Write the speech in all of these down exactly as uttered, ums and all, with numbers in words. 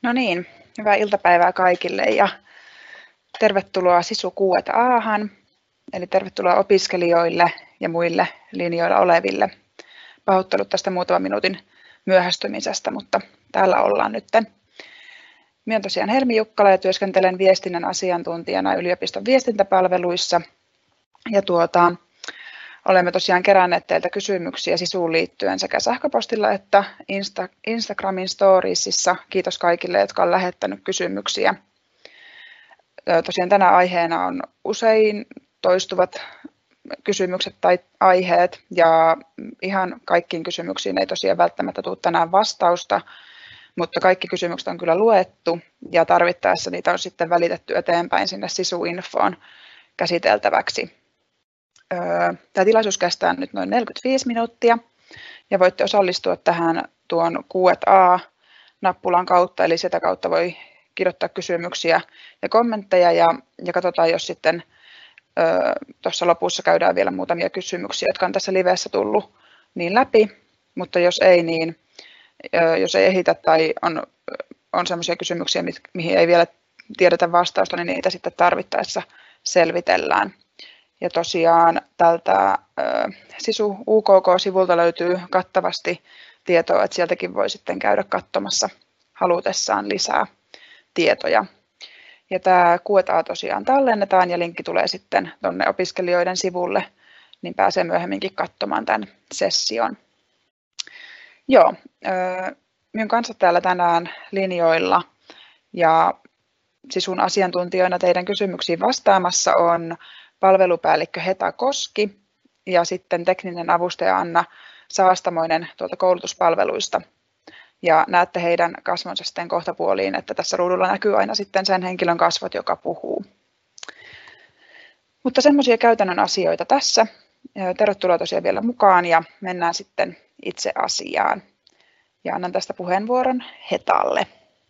No niin, hyvää iltapäivää kaikille ja tervetuloa Sisu kuusi A:han, eli tervetuloa opiskelijoille ja muille linjoilla oleville. Pahoittelut tästä muutaman minuutin myöhästymisestä, mutta täällä ollaan nyt. Minä olen tosiaan Helmi Jukkala ja työskentelen viestinnän asiantuntijana yliopiston viestintäpalveluissa. Ja tuota, olemme tosiaan keränneet teiltä kysymyksiä Sisuun liittyen sekä sähköpostilla että Insta, Instagramin storiesissa. Kiitos kaikille, jotka ovat lähettäneet kysymyksiä. Tosiaan tänä aiheena on usein toistuvat kysymykset tai aiheet, ja ihan kaikkiin kysymyksiin ei tosiaan välttämättä tule tänään vastausta, mutta kaikki kysymykset on kyllä luettu ja tarvittaessa niitä on sitten välitetty eteenpäin sinne Sisu-infoon käsiteltäväksi. Tämä tilaisuus kestää nyt noin neljäkymmentäviisi minuuttia ja voitte osallistua tähän tuon Q and A-nappulan kautta, eli sitä kautta voi kirjoittaa kysymyksiä ja kommentteja ja, ja katsotaan, jos sitten tuossa lopussa käydään vielä muutamia kysymyksiä, jotka on tässä liveessä tullut niin läpi, mutta jos ei, niin jos ei ehitä tai on, on sellaisia kysymyksiä, mihin ei vielä tiedetä vastausta, niin niitä sitten tarvittaessa selvitellään. Ja tosiaan tältä Sisu U K K-sivulta löytyy kattavasti tietoa, että sieltäkin voi sitten käydä katsomassa halutessaan lisää tietoja. Ja tämä Q and A tosiaan tallennetaan ja linkki tulee sitten tuonne opiskelijoiden sivulle, niin pääsee myöhemminkin katsomaan tämän session. Joo, minun kanssa täällä tänään linjoilla ja Sisun asiantuntijoina teidän kysymyksiin vastaamassa on palvelupäällikkö Heta Koski ja sitten tekninen avustaja Anna Saastamoinen tuolta koulutuspalveluista. Ja näette heidän kasvonsa sitten kohtapuoliin, että tässä ruudulla näkyy aina sitten sen henkilön kasvot, joka puhuu. Mutta semmoisia käytännön asioita tässä. Tervetuloa tosiaan vielä mukaan ja mennään sitten itse asiaan. Ja annan tästä puheenvuoron Hetalle.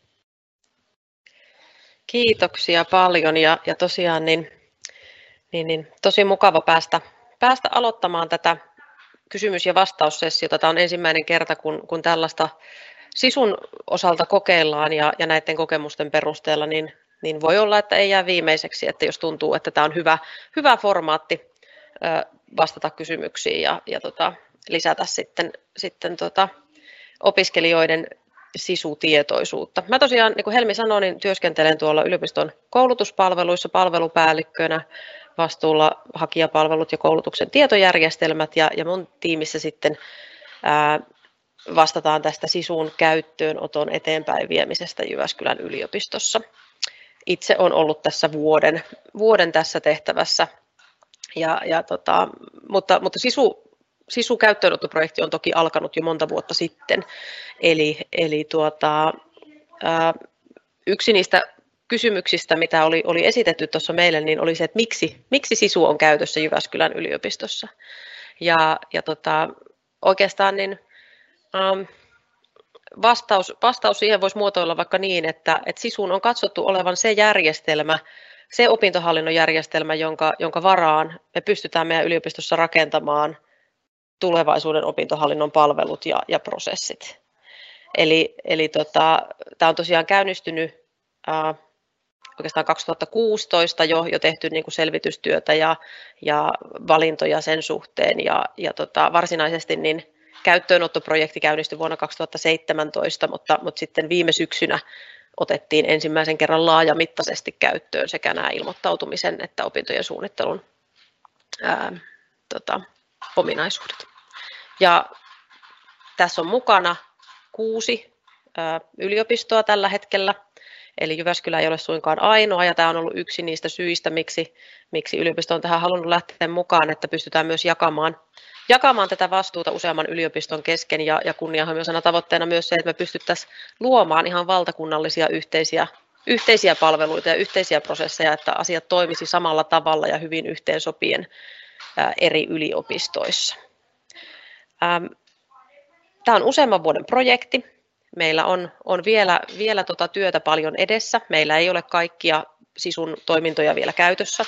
Kiitoksia paljon ja, ja tosiaan niin, niin, niin, tosi mukava päästä, päästä aloittamaan tätä kysymys- ja vastaussessiota. Tämä on ensimmäinen kerta, kun, kun tällaista Sisun osalta kokeillaan ja, ja näiden kokemusten perusteella, niin, niin voi olla, että ei jää viimeiseksi, että jos tuntuu, että tämä on hyvä, hyvä formaatti ö, vastata kysymyksiin ja, ja tota, lisätä sitten, sitten tota, opiskelijoiden sisutietoisuutta. Mä tosiaan, niin kuin Helmi sanoi, niin työskentelen tuolla yliopiston koulutuspalveluissa palvelupäällikkönä, vastuulla hakijapalvelut ja koulutuksen tietojärjestelmät ja, ja mun tiimissä sitten ää, vastataan tästä Sisun käyttöönoton eteenpäin viemisestä Jyväskylän yliopistossa. Itse olen ollut tässä vuoden, vuoden tässä tehtävässä, ja, ja tota, mutta, mutta Sisu, Sisu käyttöönottoprojekti on toki alkanut jo monta vuotta sitten. Eli, eli tuota, ää, yksi niistä kysymyksistä, mitä oli, oli esitetty tuossa meille, niin oli se, että miksi, miksi Sisu on käytössä Jyväskylän yliopistossa. Ja, ja tota, oikeastaan niin Um, vastaus, vastaus siihen voisi muotoilla vaikka niin, että, että Sisun on katsottu olevan se järjestelmä, se opintohallinnon järjestelmä, jonka, jonka varaan me pystytään meidän yliopistossa rakentamaan tulevaisuuden opintohallinnon palvelut ja, ja prosessit. Eli, eli tota, tämä on tosiaan käynnistynyt uh, oikeastaan kaksituhattakuusitoista jo, jo tehty niin kuin selvitystyötä ja, ja valintoja sen suhteen ja, ja tota, varsinaisesti niin käyttöönottoprojekti käynnistyi vuonna kaksituhattaseitsemäntoista, mutta, mutta sitten viime syksynä otettiin ensimmäisen kerran laajamittaisesti käyttöön sekä nämä ilmoittautumisen että opintojen suunnittelun ää, tota, ominaisuudet. Ja tässä on mukana kuusi ää, yliopistoa tällä hetkellä, eli Jyväskylä ei ole suinkaan ainoa, ja tämä on ollut yksi niistä syistä, miksi, miksi yliopisto on tähän halunnut lähteä mukaan, että pystytään myös jakamaan jakamaan tätä vastuuta useamman yliopiston kesken ja, ja kunnianhimoisena tavoitteena myös se, että me pystyttäisiin luomaan ihan valtakunnallisia yhteisiä, yhteisiä palveluita ja yhteisiä prosesseja, että asiat toimisi samalla tavalla ja hyvin yhteensopien ää, eri yliopistoissa. Ähm, Tämä on useamman vuoden projekti. Meillä on, on vielä, vielä tota työtä paljon edessä. Meillä ei ole kaikkia Sisun toimintoja vielä käytössä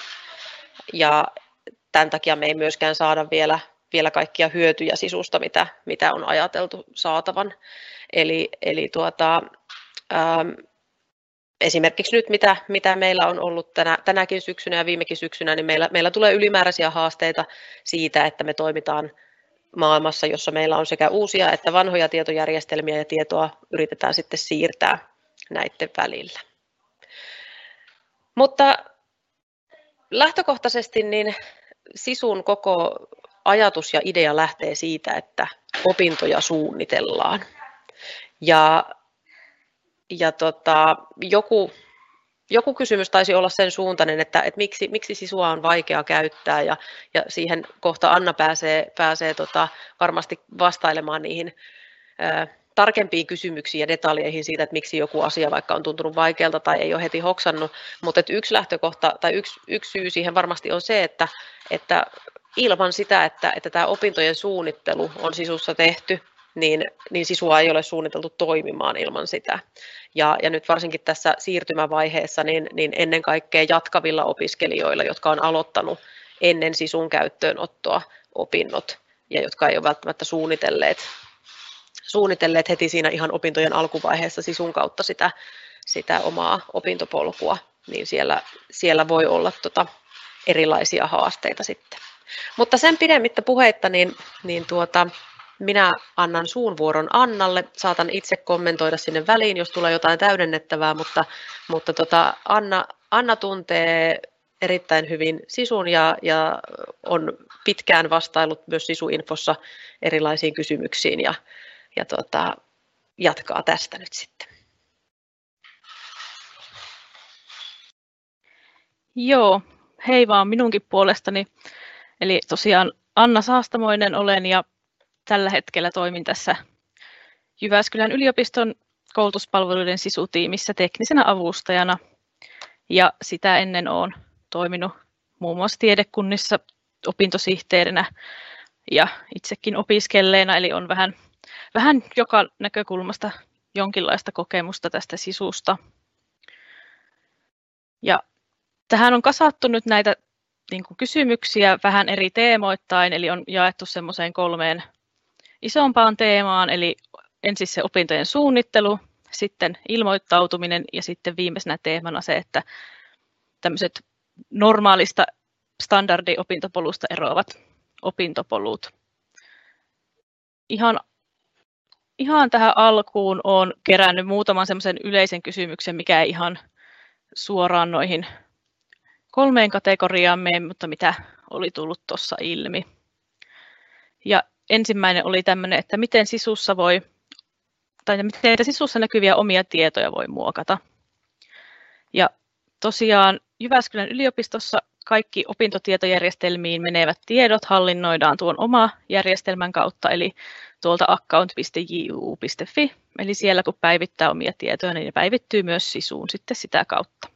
ja tämän takia me ei myöskään saada vielä vielä kaikkia hyötyjä Sisusta, mitä, mitä on ajateltu saatavan. Eli, eli tuota, ähm, esimerkiksi nyt, mitä, mitä meillä on ollut tänä, tänäkin syksynä ja viimekin syksynä, niin meillä, meillä tulee ylimääräisiä haasteita siitä, että me toimitaan maailmassa, jossa meillä on sekä uusia että vanhoja tietojärjestelmiä ja tietoa yritetään sitten siirtää näiden välillä. Mutta lähtökohtaisesti niin SISUn koko ajatus ja idea lähtee siitä, että opintoja suunnitellaan. Ja, ja tota, joku, joku kysymys taisi olla sen suuntainen, että, että miksi, miksi SISUa on vaikea käyttää, ja, ja siihen kohta Anna pääsee, pääsee tota, varmasti vastailemaan niihin ää, tarkempiin kysymyksiin ja detaljeihin siitä, että miksi joku asia vaikka on tuntunut vaikealta tai ei ole heti hoksannut, mutta että yksi lähtökohta tai yksi, yksi syy siihen varmasti on se, että, että ilman sitä, että, että tämä opintojen suunnittelu on SISUssa tehty, niin, niin SISUa ei ole suunniteltu toimimaan ilman sitä. Ja, ja nyt varsinkin tässä siirtymävaiheessa, niin, niin ennen kaikkea jatkavilla opiskelijoilla, jotka on aloittanut ennen SISUn käyttöönottoa opinnot ja jotka ei ole välttämättä suunnitelleet, suunnitelleet heti siinä ihan opintojen alkuvaiheessa SISUn kautta sitä, sitä omaa opintopolkua, niin siellä, siellä voi olla tota erilaisia haasteita sitten. Mutta sen pidemmittä puheitta, niin, niin tuota, minä annan suun vuoron Annalle. Saatan itse kommentoida sinne väliin, jos tulee jotain täydennettävää, mutta, mutta tota, Anna, Anna tuntee erittäin hyvin SISUn ja, ja on pitkään vastaillut myös SISU-infossa erilaisiin kysymyksiin ja, ja tota, jatkaa tästä nyt sitten. Joo, hei vaan minunkin puolestani. Eli tosiaan Anna Saastamoinen olen ja tällä hetkellä toimin tässä Jyväskylän yliopiston koulutuspalveluiden SISU-tiimissä teknisenä avustajana. Ja sitä ennen olen toiminut muun muassa tiedekunnissa opintosihteerinä ja itsekin opiskelleena, eli on vähän, vähän joka näkökulmasta jonkinlaista kokemusta tästä SISUsta. Ja tähän on kasattu nyt näitä niin kuin kysymyksiä vähän eri teemoittain, eli on jaettu semmoiseen kolmeen isompaan teemaan, eli ensin se opintojen suunnittelu, sitten ilmoittautuminen ja sitten viimeisenä teemana se, että tämmöiset normaalista standardiopintopolusta eroavat opintopolut. Ihan, ihan tähän alkuun olen kerännyt muutaman semmoisen yleisen kysymyksen, mikä ei ihan suoraan noihin kolmeen kategoriaan mene, mutta mitä oli tullut tuossa ilmi. Ja ensimmäinen oli tämmöinen, että miten SISUssa voi, tai miten SISUssa näkyviä omia tietoja voi muokata. Ja tosiaan Jyväskylän yliopistossa kaikki opintotietojärjestelmiin menevät tiedot hallinnoidaan tuon oma järjestelmän kautta, eli tuolta account piste j u piste f i, eli siellä kun päivittää omia tietoja, niin ne päivittyy myös SISUun sitten sitä kautta.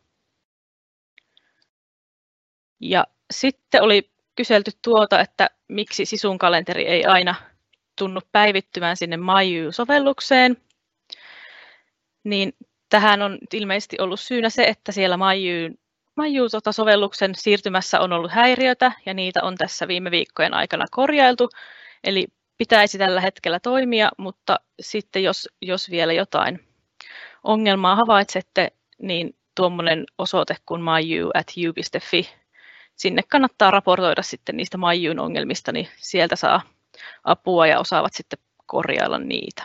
Ja sitten oli kyselty tuolta, että miksi SISUn kalenteri ei aina tunnu päivittymään sinne MyU-sovellukseen. Niin tähän on ilmeisesti ollut syynä se, että siellä MyU-sovelluksen siirtymässä on ollut häiriötä ja niitä on tässä viime viikkojen aikana korjailtu. Eli pitäisi tällä hetkellä toimia, mutta sitten jos, jos vielä jotain ongelmaa havaitsette, niin tuommoinen osoite kuin myu at u piste f i. Sinne kannattaa raportoida sitten niistä MyUn ongelmista, niin sieltä saa apua ja osaavat sitten korjailla niitä.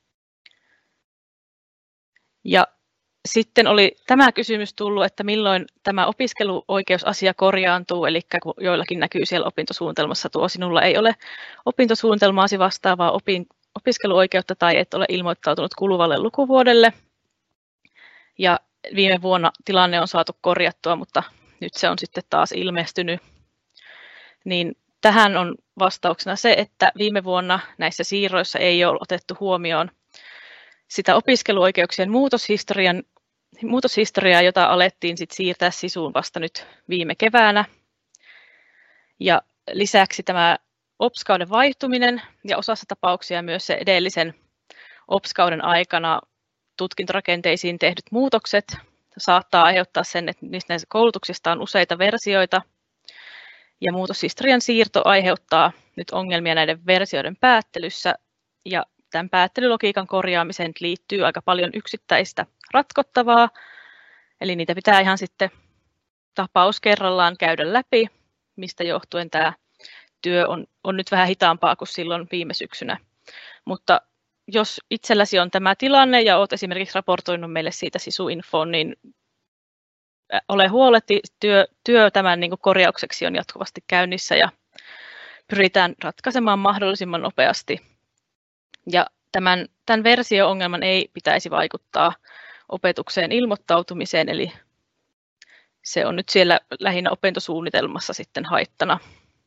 Ja sitten oli tämä kysymys tullut, että milloin tämä opiskeluoikeusasia korjaantuu, eli kun joillakin näkyy siellä opintosuunnitelmassa tuo, sinulla ei ole opintosuunnitelmaasi vastaavaa opin, opiskeluoikeutta tai et ole ilmoittautunut kuluvalle lukuvuodelle. Ja viime vuonna tilanne on saatu korjattua, mutta nyt se on sitten taas ilmestynyt. Niin tähän on vastauksena se, että viime vuonna näissä siirroissa ei ole otettu huomioon sitä opiskeluoikeuksien muutoshistorian, muutoshistoriaa, jota alettiin sit siirtää SISUun vasta nyt viime keväänä. Ja lisäksi tämä O P S-kauden vaihtuminen ja osassa tapauksia myös se edellisen O P S-kauden aikana tutkintorakenteisiin tehdyt muutokset saattaa aiheuttaa sen, että niistä koulutuksista on useita versioita. Ja muutoshistorian siirto aiheuttaa nyt ongelmia näiden versioiden päättelyssä. Ja tämän päättelylogiikan korjaamiseen liittyy aika paljon yksittäistä ratkottavaa, Eli niitä pitää ihan sitten tapaus kerrallaan käydä läpi, mistä johtuen tämä työ on, on nyt vähän hitaampaa kuin silloin viime syksynä. Mutta jos itselläsi on tämä tilanne ja olet esimerkiksi raportoinut meille siitä SISU-infoon, niin ole huolehti, työ, työ tämän niin kuin korjaukseksi on jatkuvasti käynnissä ja pyritään ratkaisemaan mahdollisimman nopeasti. Ja tämän, tämän versio-ongelman ei pitäisi vaikuttaa opetukseen ilmoittautumiseen, eli se on nyt siellä lähinnä opintosuunnitelmassa sitten haittana.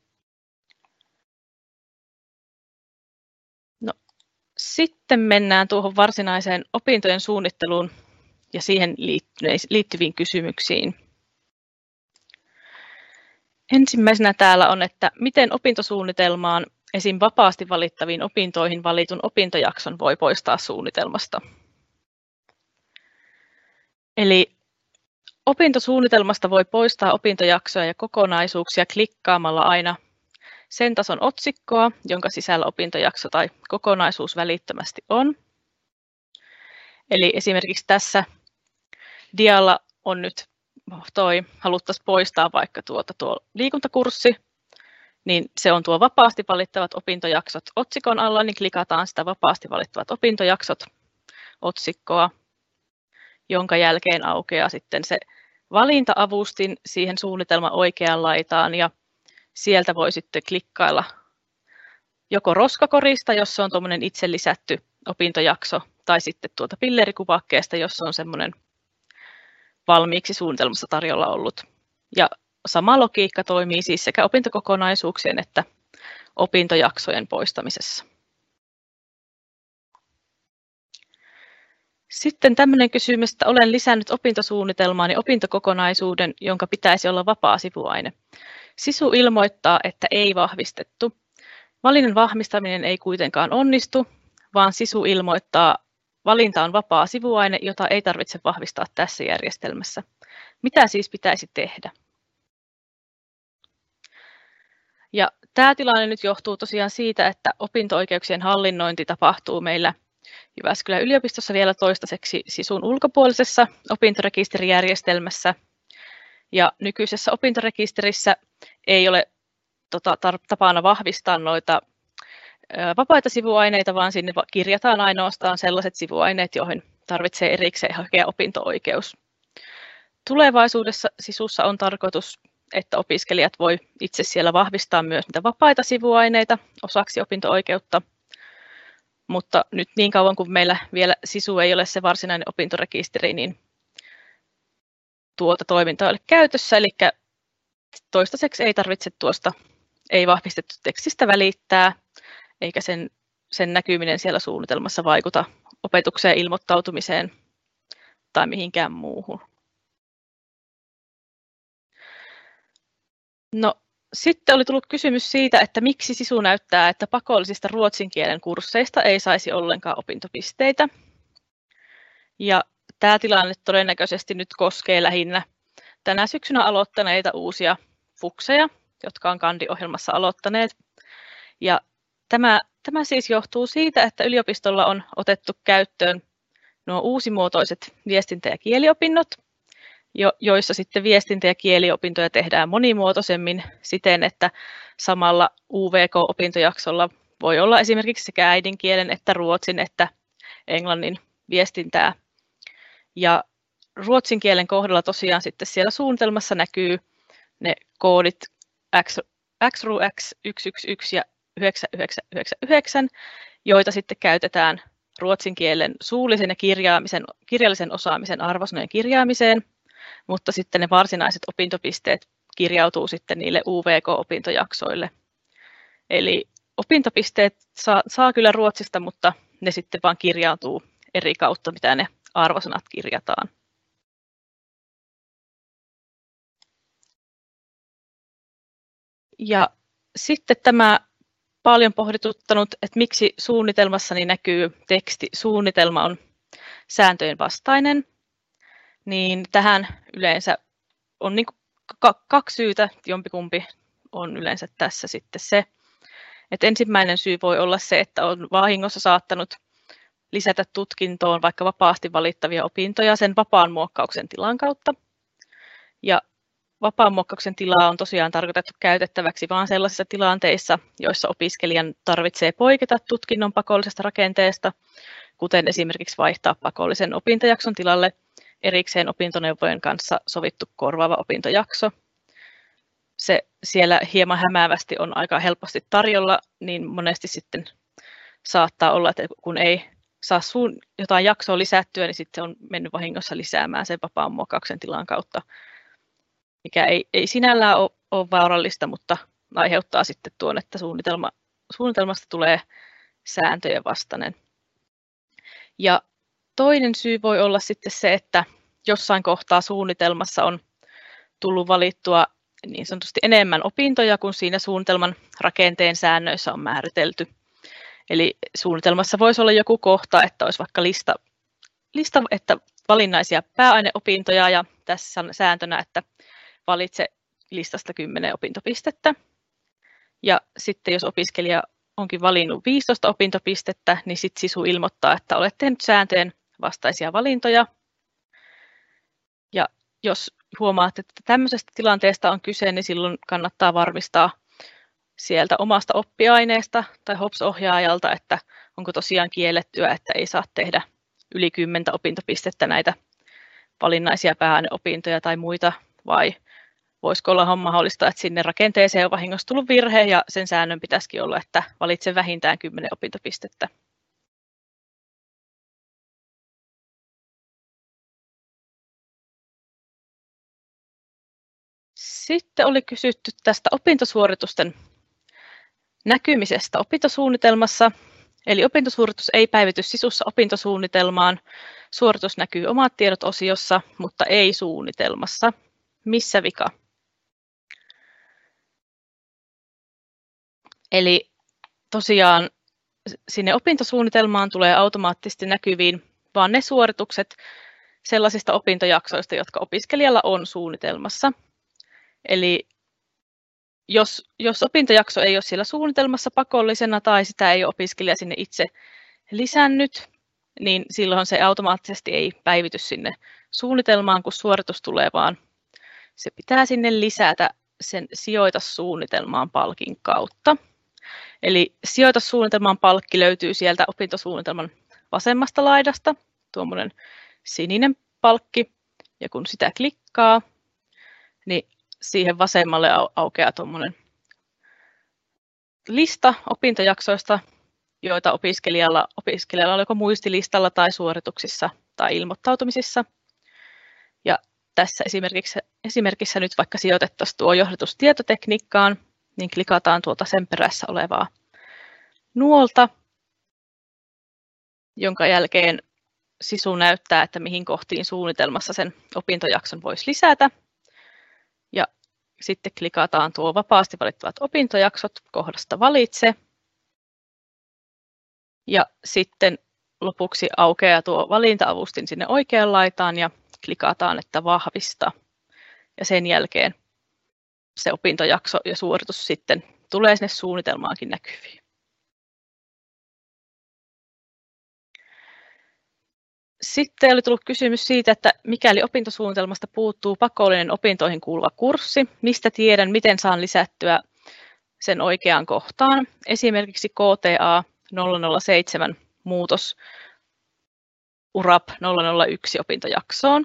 No, sitten mennään tuohon varsinaiseen opintojen suunnitteluun ja siihen liittyviin kysymyksiin. Ensimmäisenä täällä on, että miten opintosuunnitelmaan esim. Vapaasti valittaviin opintoihin valitun opintojakson voi poistaa suunnitelmasta. Eli opintosuunnitelmasta voi poistaa opintojaksoja ja kokonaisuuksia klikkaamalla aina sen tason otsikkoa, jonka sisällä opintojakso tai kokonaisuus välittömästi on. Eli esimerkiksi tässä dialla on nyt toi, haluttaisiin poistaa vaikka tuota tuo liikuntakurssi, niin se on tuo vapaasti valittavat opintojaksot otsikon alla, niin klikataan sitä vapaasti valittavat opintojaksot otsikkoa, jonka jälkeen aukeaa sitten se valinta-avustin siihen suunnitelman oikeaan laitaan ja sieltä voi sitten klikkailla joko roskakorista, jos se on tuommoinen itse lisätty opintojakso, tai sitten tuolta pillerikuvakkeesta, jos on semmoinen valmiiksi suunnitelmassa tarjolla ollut. Ja sama logiikka toimii siis sekä opintokokonaisuuksien että opintojaksojen poistamisessa. Sitten tämmöinen kysymys, että olen lisännyt opintosuunnitelmaani opintokokonaisuuden, jonka pitäisi olla vapaa sivuaine. SISU ilmoittaa, että ei vahvistettu. Valinnan vahvistaminen ei kuitenkaan onnistu, vaan SISU ilmoittaa, valinta on vapaa sivuaine, jota ei tarvitse vahvistaa tässä järjestelmässä. Mitä siis pitäisi tehdä? Ja tämä tilanne nyt johtuu tosiaan siitä, että opinto-oikeuksien hallinnointi tapahtuu meillä Jyväskylän yliopistossa vielä toistaiseksi SISUn ulkopuolisessa opintorekisterijärjestelmässä. Ja nykyisessä opintorekisterissä ei ole tota, tapana vahvistaa noita vapaita sivuaineita, vaan sinne kirjataan ainoastaan sellaiset sivuaineet, joihin tarvitsee erikseen hakea opinto-oikeus. Tulevaisuudessa SISUssa on tarkoitus, että opiskelijat voi itse siellä vahvistaa myös niitä vapaita sivuaineita osaksi opinto-oikeutta, mutta nyt niin kauan kuin meillä vielä SISU ei ole se varsinainen opintorekisteri, niin tuota toimintaa ei ole käytössä, eli toistaiseksi ei tarvitse tuosta ei vahvistettu tekstistä välittää, eikä sen, sen näkyminen siellä suunnitelmassa vaikuta opetukseen, ilmoittautumiseen tai mihinkään muuhun. No, sitten oli tullut kysymys siitä, että miksi SISU näyttää, että pakollisista ruotsin kielen kursseista ei saisi ollenkaan opintopisteitä. Ja tämä tilanne todennäköisesti nyt koskee lähinnä tänä syksynä aloittaneita uusia fukseja, jotka on Kandi-ohjelmassa aloittaneet. Ja tämä, tämä siis johtuu siitä, että yliopistolla on otettu käyttöön nuo uusimuotoiset viestintä- ja kieliopinnot, jo, joissa sitten viestintä- ja kieliopintoja tehdään monimuotoisemmin siten, että samalla U V K-opintojaksolla voi olla esimerkiksi sekä äidinkielen että ruotsin että englannin viestintää. Ja ruotsin kielen kohdalla tosiaan sitten siellä suunnitelmassa näkyy ne koodit X R U X yksi yksi yksi ja yhdeksän yhdeksän yhdeksän yhdeksän, joita sitten käytetään ruotsin kielen suullisen ja kirjaamisen, kirjallisen osaamisen arvosanojen kirjaamiseen, mutta sitten ne varsinaiset opintopisteet kirjautuu sitten niille U V K-opintojaksoille. Eli opintopisteet saa, saa kyllä ruotsista, mutta ne sitten vaan kirjautuu eri kautta, mitä ne arvosanat kirjataan. Ja sitten tämä paljon pohdituttanut, että miksi suunnitelmassani näkyy teksti suunnitelma on sääntöjen vastainen, niin tähän yleensä on niin kaksi syytä, jompikumpi on yleensä tässä sitten se, että ensimmäinen syy voi olla se, että on vahingossa saattanut lisätä tutkintoon vaikka vapaasti valittavia opintoja sen vapaan muokkauksen tilan kautta. Ja vapaan muokkauksen tilaa on tosiaan tarkoitettu käytettäväksi vain sellaisissa tilanteissa, joissa opiskelijan tarvitsee poiketa tutkinnon pakollisesta rakenteesta, kuten esimerkiksi vaihtaa pakollisen opintojakson tilalle erikseen opintoneuvojen kanssa sovittu korvaava opintojakso. Se siellä hieman hämäävästi on aika helposti tarjolla, niin monesti sitten saattaa olla, että kun ei saa suun jotain jaksoa lisättyä, niin sitten se on mennyt vahingossa lisäämään sen vapaan muokkauksen tilan kautta, mikä ei, ei sinällään ole, ole vaarallista, mutta aiheuttaa sitten tuon, että suunnitelma, suunnitelmasta tulee sääntöjen vastainen. Ja toinen syy voi olla sitten se, että jossain kohtaa suunnitelmassa on tullut valittua niin sanotusti enemmän opintoja kuin siinä suunnitelman rakenteen säännöissä on määritelty. Eli suunnitelmassa voisi olla joku kohta, että olisi vaikka lista, lista että valinnaisia pääaineopintoja ja tässä on sääntönä, että valitse listasta kymmenen opintopistettä. Ja sitten jos opiskelija onkin valinnut viisitoista opintopistettä, niin sitten SISU ilmoittaa, että olet tehnyt sääntöjen vastaisia valintoja. Ja jos huomaat, että tämmöisestä tilanteesta on kyse, niin silloin kannattaa varmistaa sieltä omasta oppiaineesta tai H O P S-ohjaajalta, että onko tosiaan kiellettyä, että ei saa tehdä yli kymmentä opintopistettä näitä valinnaisia pääaineopintoja tai muita, vai voisiko olla mahdollista, että sinne rakenteeseen on vahingossa tullut virhe ja sen säännön pitäisikin olla, että valitse vähintään kymmenen opintopistettä. Sitten oli kysytty tästä opintosuoritusten näkymisestä opintosuunnitelmassa. Eli opintosuoritus ei päivity SISUssa opintosuunnitelmaan. Suoritus näkyy omat tiedot -osiossa, mutta ei suunnitelmassa. Missä vika? Eli tosiaan sinne opintosuunnitelmaan tulee automaattisesti näkyviin vain ne suoritukset sellaisista opintojaksoista, jotka opiskelijalla on suunnitelmassa. Eli jos, jos opintojakso ei ole siellä suunnitelmassa pakollisena tai sitä ei ole opiskelija sinne itse lisännyt, niin silloin se automaattisesti ei päivity sinne suunnitelmaan, kun suoritus tulee, vaan se pitää sinne lisätä sen sijoita suunnitelmaan palkin kautta. Eli sijoita suunnitelmaan palkki löytyy sieltä opintosuunnitelman vasemmasta laidasta, tuommoinen sininen palkki, ja kun sitä klikkaa, niin siihen vasemmalle aukeaa tuommoinen lista opintojaksoista, joita opiskelijalla, opiskelijalla on joko muistilistalla tai suorituksissa tai ilmoittautumisissa. Ja tässä esimerkiksi, esimerkissä nyt vaikka sijoitettaisiin tuo johdatus tietotekniikkaan, niin klikataan tuolta sen perässä olevaa nuolta, jonka jälkeen SISU näyttää, että mihin kohtiin suunnitelmassa sen opintojakson voisi lisätä. Ja sitten klikataan tuo vapaasti valittavat opintojaksot kohdasta valitse. Ja sitten lopuksi aukeaa tuo valinta-avustin sinne oikeaan laitaan ja klikataan, että vahvista. Ja sen jälkeen se opintojakso ja suoritus sitten tulee sinne suunnitelmaankin näkyviin. Sitten oli tullut kysymys siitä, että mikäli opintosuunnitelmasta puuttuu pakollinen opintoihin kuuluva kurssi, mistä tiedän, miten saan lisättyä sen oikeaan kohtaan. Esimerkiksi K T A nolla nolla seitsemän muutos U R A P nolla nolla yksi opintojaksoon.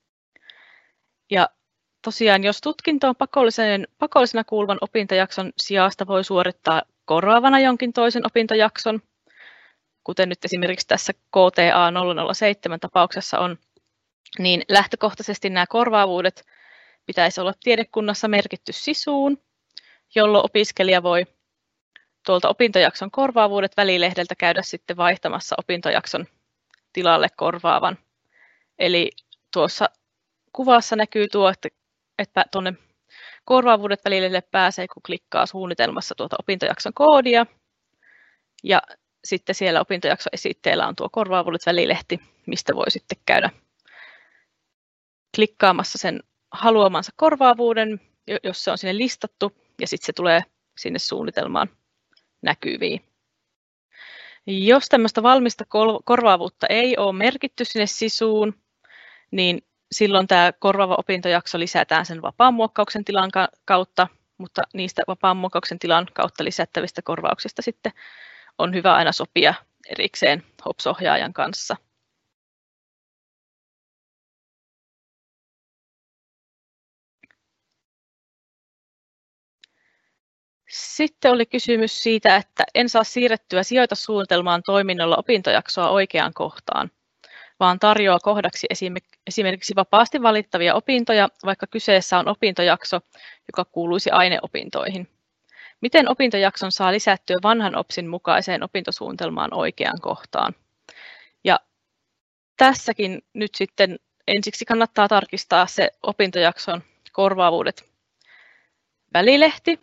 Ja tosiaan, jos tutkintoon pakollisen, pakollisena kuuluvan opintojakson sijasta voi suorittaa korvaavana jonkin toisen opintojakson, kuten nyt esimerkiksi tässä K T A nolla nolla seitsemän tapauksessa on, niin lähtökohtaisesti nämä korvaavuudet pitäisi olla tiedekunnassa merkitty SISUun, jolloin opiskelija voi tuolta opintojakson korvaavuudet välilehdeltä käydä sitten vaihtamassa opintojakson tilalle korvaavan. Eli tuossa kuvassa näkyy tuo, että, että tuonne korvaavuudet välilehdelle pääsee, kun klikkaa suunnitelmassa tuota opintojakson koodia. Ja sitten siellä opintojakson esitteellä on tuo korvaavuudet välilehti, mistä voi sitten käydä klikkaamassa sen haluamansa korvaavuuden, jos se on sinne listattu, ja sitten se tulee sinne suunnitelmaan näkyviin. Jos tämmöistä valmista korvaavuutta ei ole merkitty sinne sisuun, niin silloin tämä korvaava opintojakso lisätään sen vapaan muokkauksen tilan kautta, mutta niistä vapaan muokkauksen tilan kautta lisättävistä korvauksista sitten on hyvä aina sopia erikseen H O P S-ohjaajan kanssa. Sitten oli kysymys siitä, että en saa siirrettyä sijoitussuunnitelmaan toiminnolla opintojaksoa oikeaan kohtaan, vaan tarjoaa kohdaksi esimerkiksi vapaasti valittavia opintoja, vaikka kyseessä on opintojakso, joka kuuluisi aineopintoihin. Miten opintojakson saa lisättyä vanhan O P Sin mukaiseen opintosuunnitelmaan oikeaan kohtaan? Ja tässäkin nyt sitten ensiksi kannattaa tarkistaa se opintojakson korvaavuudet välilehti,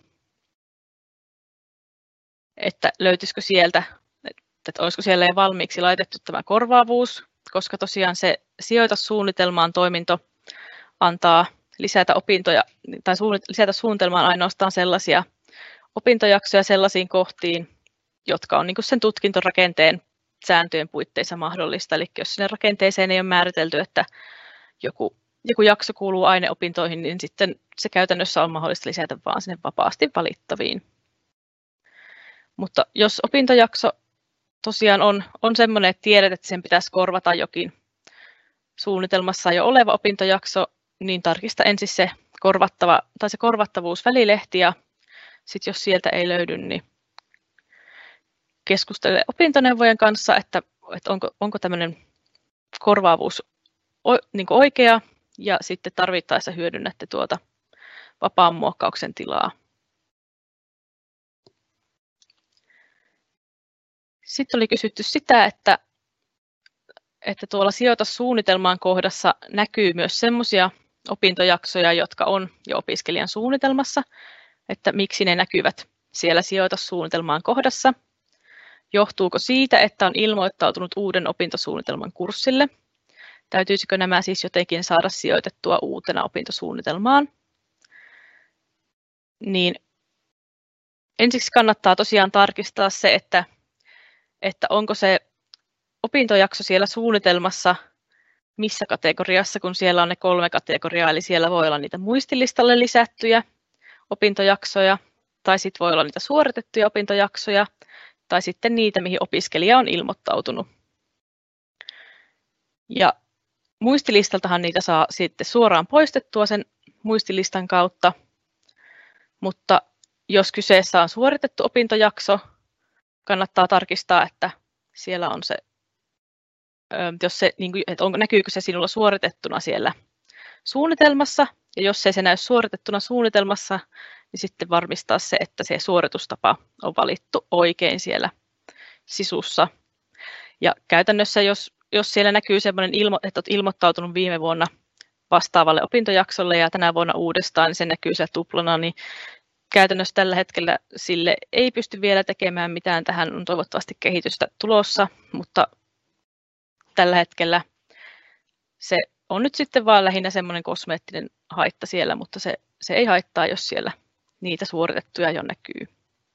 että löytyisikö sieltä, että olisiko siellä jo valmiiksi laitettu tämä korvaavuus, koska tosiaan se sijoitussuunnitelmaan toiminto antaa lisätä opintoja tai lisätä suunnitelmaan ainoastaan sellaisia opintojaksoja sellaisiin kohtiin, jotka on niin kuin sen tutkintorakenteen sääntöjen puitteissa mahdollista. Eli jos sinne rakenteeseen ei ole määritelty, että joku, joku jakso kuuluu aineopintoihin, niin sitten se käytännössä on mahdollista lisätä vaan sinne vapaasti valittaviin. Mutta jos opintojakso tosiaan on, on sellainen, että tiedät, että sen pitäisi korvata jokin suunnitelmassa jo oleva opintojakso, niin tarkista ensin se, korvattava, tai se korvattavuusvälilehti, ja sitten jos sieltä ei löydy, niin keskustele opintoneuvojen kanssa, että, että onko, onko tämmöinen korvaavuus niin kuin oikea, ja sitten tarvittaessa hyödynnätte tuota vapaan muokkauksen tilaa. Sitten oli kysytty sitä, että, että tuolla sijoitussuunnitelmaan kohdassa näkyy myös sellaisia opintojaksoja, jotka on jo opiskelijan suunnitelmassa, että miksi ne näkyvät siellä sijoitussuunnitelmaan kohdassa. Johtuuko siitä, että on ilmoittautunut uuden opintosuunnitelman kurssille? Täytyisikö nämä siis jotenkin saada sijoitettua uutena opintosuunnitelmaan? Niin ensiksi kannattaa tosiaan tarkistaa se, että että onko se opintojakso siellä suunnitelmassa missä kategoriassa, kun siellä on ne kolme kategoriaa, eli siellä voi olla niitä muistilistalle lisättyjä opintojaksoja, tai sitten voi olla niitä suoritettuja opintojaksoja, tai sitten niitä, mihin opiskelija on ilmoittautunut. Ja muistilistaltahan niitä saa sitten suoraan poistettua sen muistilistan kautta, mutta jos kyseessä on suoritettu opintojakso, kannattaa tarkistaa, että siellä on se, jos se, että onko, näkyykö se sinulla suoritettuna siellä suunnitelmassa, ja jos ei se näy suoritettuna suunnitelmassa, niin sitten varmistaa se, että se suoritustapa on valittu oikein siellä sisussa. Ja käytännössä, jos, jos siellä näkyy sellainen, ilmo, että olet ilmoittautunut viime vuonna vastaavalle opintojaksolle ja tänä vuonna uudestaan, niin se näkyy siellä tuplana, niin käytännössä tällä hetkellä sille ei pysty vielä tekemään mitään. Tähän on toivottavasti kehitystä tulossa, mutta tällä hetkellä se on nyt sitten vaan lähinnä semmoinen kosmeettinen haitta siellä, mutta se, se ei haittaa, jos siellä niitä suoritettuja jo näkyy.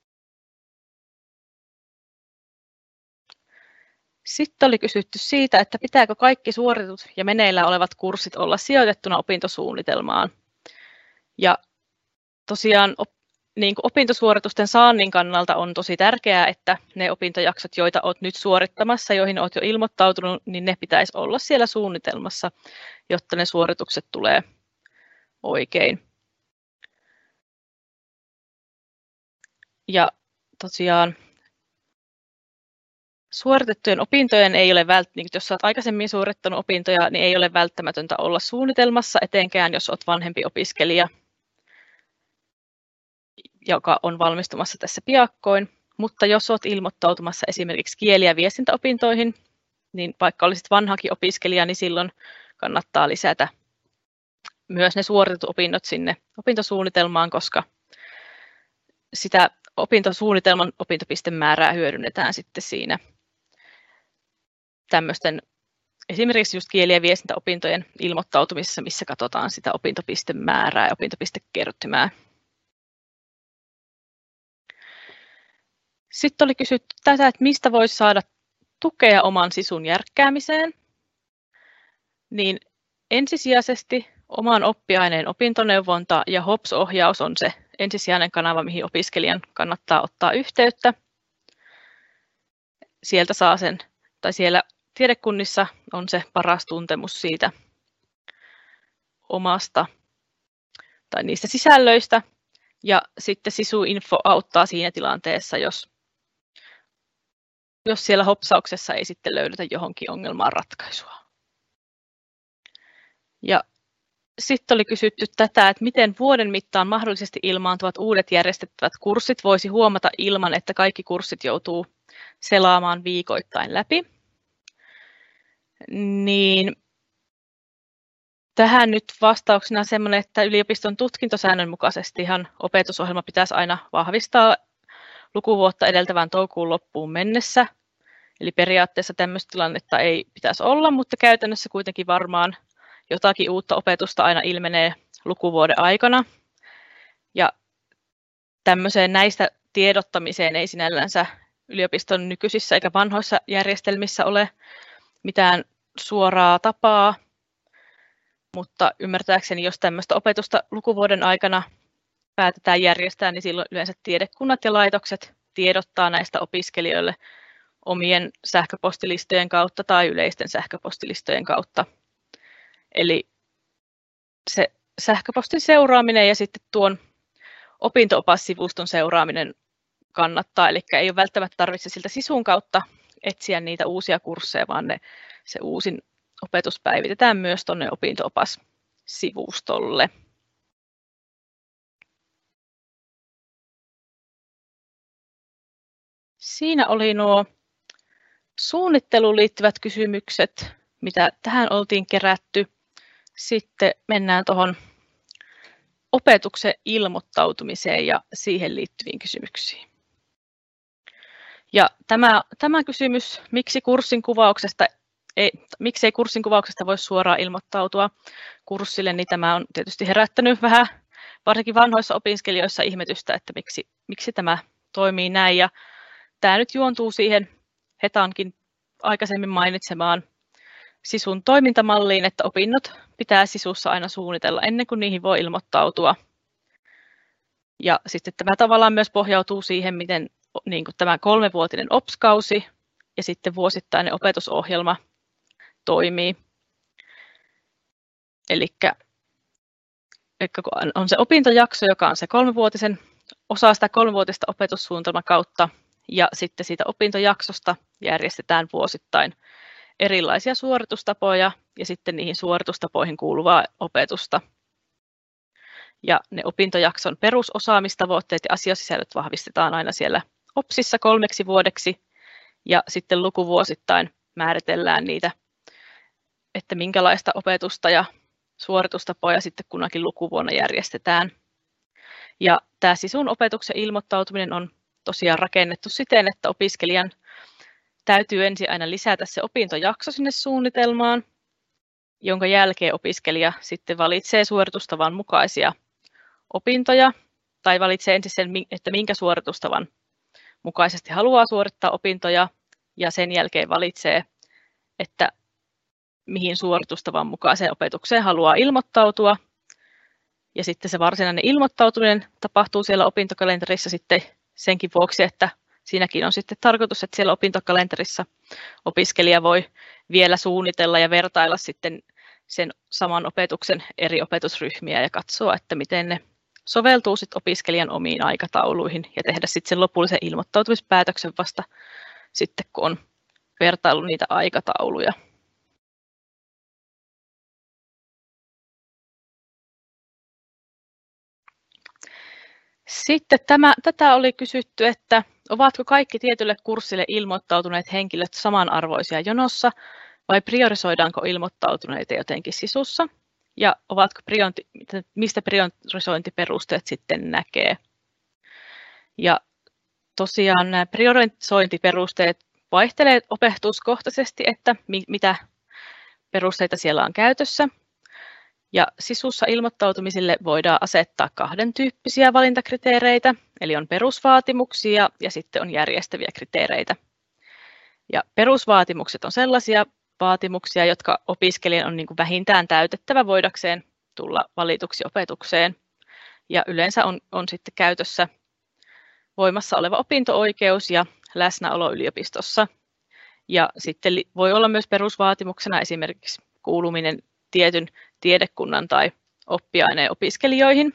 Sitten oli kysytty siitä, että pitääkö kaikki suoritetut ja meneillään olevat kurssit olla sijoitettuna opintosuunnitelmaan. Ja tosiaan niin kuin opintosuoritusten saannin kannalta on tosi tärkeää, että ne opintojaksot, joita olet nyt suorittamassa, joihin olet jo ilmoittautunut, niin ne pitäisi olla siellä suunnitelmassa, jotta ne suoritukset tulee oikein. Ja tosiaan suoritettujen opintojen ei ole välttämättä, jos olet aikaisemmin suorittanut opintoja, niin ei ole välttämätöntä olla suunnitelmassa, etenkään jos olet vanhempi opiskelija, joka on valmistumassa tässä piakkoin, mutta jos olet ilmoittautumassa esimerkiksi kieli- ja viestintäopintoihin, niin vaikka olisit vanhakin opiskelija, niin silloin kannattaa lisätä myös ne suoritetut opinnot sinne opintosuunnitelmaan, koska sitä opintosuunnitelman opintopistemäärää hyödynnetään sitten siinä tämmöisten esimerkiksi just kieli- ja viestintäopintojen ilmoittautumisessa, missä katsotaan sitä opintopistemäärää ja opintopistekertymää. Sitten oli kysytty tätä, että mistä voisi saada tukea oman sisun järkkäämiseen. Niin ensisijaisesti oman oppiaineen opintoneuvonta ja H O P S-ohjaus on se ensisijainen kanava, mihin opiskelijan kannattaa ottaa yhteyttä. Sieltä saa sen, tai siellä tiedekunnissa on se paras tuntemus siitä omasta tai niistä sisällöistä. Ja sitten SISU-info auttaa siinä tilanteessa, jos, jos siellä hopsauksessa ei sitten löydetä johonkin ongelmaan ratkaisua. Ja sitten oli kysytty tätä, että miten vuoden mittaan mahdollisesti ilmaantuvat uudet järjestettävät kurssit voisi huomata ilman, että kaikki kurssit joutuu selaamaan viikoittain läpi. Niin tähän nyt vastauksena semmoinen, että yliopiston tutkintosäännön mukaisestihan opetusohjelma pitäisi aina vahvistaa lukuvuotta edeltävään toukokuun loppuun mennessä. Eli periaatteessa tämmöistä tilannetta ei pitäisi olla, mutta käytännössä kuitenkin varmaan jotakin uutta opetusta aina ilmenee lukuvuoden aikana. Ja tämmöiseen näistä tiedottamiseen ei sinällänsä yliopiston nykyisissä eikä vanhoissa järjestelmissä ole mitään suoraa tapaa. Mutta ymmärtääkseni, jos tämmöistä opetusta lukuvuoden aikana päätetään järjestää, niin silloin yleensä tiedekunnat ja laitokset tiedottaa näistä opiskelijoille omien sähköpostilistojen kautta tai yleisten sähköpostilistojen kautta. Eli se sähköpostin seuraaminen ja sitten tuon opinto-opassivuston seuraaminen kannattaa. Eli ei ole välttämättä tarvitse siltä sisun kautta etsiä niitä uusia kursseja, vaan ne, se uusin opetus päivitetään myös tuonne opinto-opassivustolle. Siinä oli nuo suunnitteluun liittyvät kysymykset, mitä tähän oltiin kerätty. Sitten mennään tuohon opetuksen ilmoittautumiseen ja siihen liittyviin kysymyksiin. Ja tämä, tämä kysymys, miksi kurssin kuvauksesta ei, miksei kurssin kuvauksesta voi suoraan ilmoittautua kurssille, niin tämä on tietysti herättänyt vähän, varsinkin vanhoissa opiskelijoissa ihmetystä, että miksi, miksi tämä toimii näin. Ja tämä nyt juontuu siihen Hetankin aikaisemmin mainitsemaan SISUn toimintamalliin, että opinnot pitää SISUssa aina suunnitella ennen kuin niihin voi ilmoittautua. Ja sitten tämä tavallaan myös pohjautuu siihen, miten niin kuin tämä kolmevuotinen O P S-kausi ja sitten vuosittainen opetusohjelma toimii. Eli on se opintojakso, joka on se kolmevuotisen osa sitä kolmevuotista opetussuunnitelmakautta, ja sitten siitä opintojaksosta järjestetään vuosittain erilaisia suoritustapoja ja sitten niihin suoritustapoihin kuuluvaa opetusta. Ja ne opintojakson perusosaamistavoitteet ja asiasisällöt vahvistetaan aina siellä O P Sissa kolmeksi vuodeksi, ja sitten lukuvuosittain määritellään niitä, että minkälaista opetusta ja suoritustapoja sitten kunakin lukuvuonna järjestetään. Ja tämä SISUn opetuksen ilmoittautuminen on tosiaan rakennettu siten, että opiskelijan täytyy ensin aina lisätä se opintojakso sinne suunnitelmaan, jonka jälkeen opiskelija sitten valitsee suoritustavan mukaisia opintoja, tai valitsee ensin sen, että minkä suoritustavan mukaisesti haluaa suorittaa opintoja, ja sen jälkeen valitsee, että mihin suoritustavan mukaiseen opetukseen haluaa ilmoittautua. Ja sitten se varsinainen ilmoittautuminen tapahtuu siellä opintokalenterissa sitten senkin vuoksi, että siinäkin on sitten tarkoitus, että siellä opintokalenterissa opiskelija voi vielä suunnitella ja vertailla sitten sen saman opetuksen eri opetusryhmiä ja katsoa, että miten ne soveltuu sitten opiskelijan omiin aikatauluihin ja tehdä sitten sen lopullisen ilmoittautumispäätöksen vasta sitten, kun on vertailu niitä aikatauluja. Sitten tämä, tätä oli kysytty, että ovatko kaikki tietylle kurssille ilmoittautuneet henkilöt samanarvoisia jonossa vai priorisoidaanko ilmoittautuneita jotenkin SISUssa ja ovatko prioriti, mistä priorisointiperusteet sitten näkee. Ja tosiaan nämä priorisointiperusteet vaihtelee opetuskohtaisesti, että mi, mitä perusteita siellä on käytössä. Ja sisussa ilmoittautumisille voidaan asettaa kahden tyyppisiä valintakriteereitä, eli on perusvaatimuksia ja sitten on järjestäviä kriteereitä. Ja perusvaatimukset on sellaisia vaatimuksia, jotka opiskelijan on niin kuin vähintään täytettävä voidakseen tulla valituksi opetukseen. Ja yleensä on, on sitten käytössä voimassa oleva opinto-oikeus ja läsnäolo yliopistossa. Ja sitten voi olla myös perusvaatimuksena esimerkiksi kuuluminen tietyn tiedekunnan tai oppiaineen opiskelijoihin.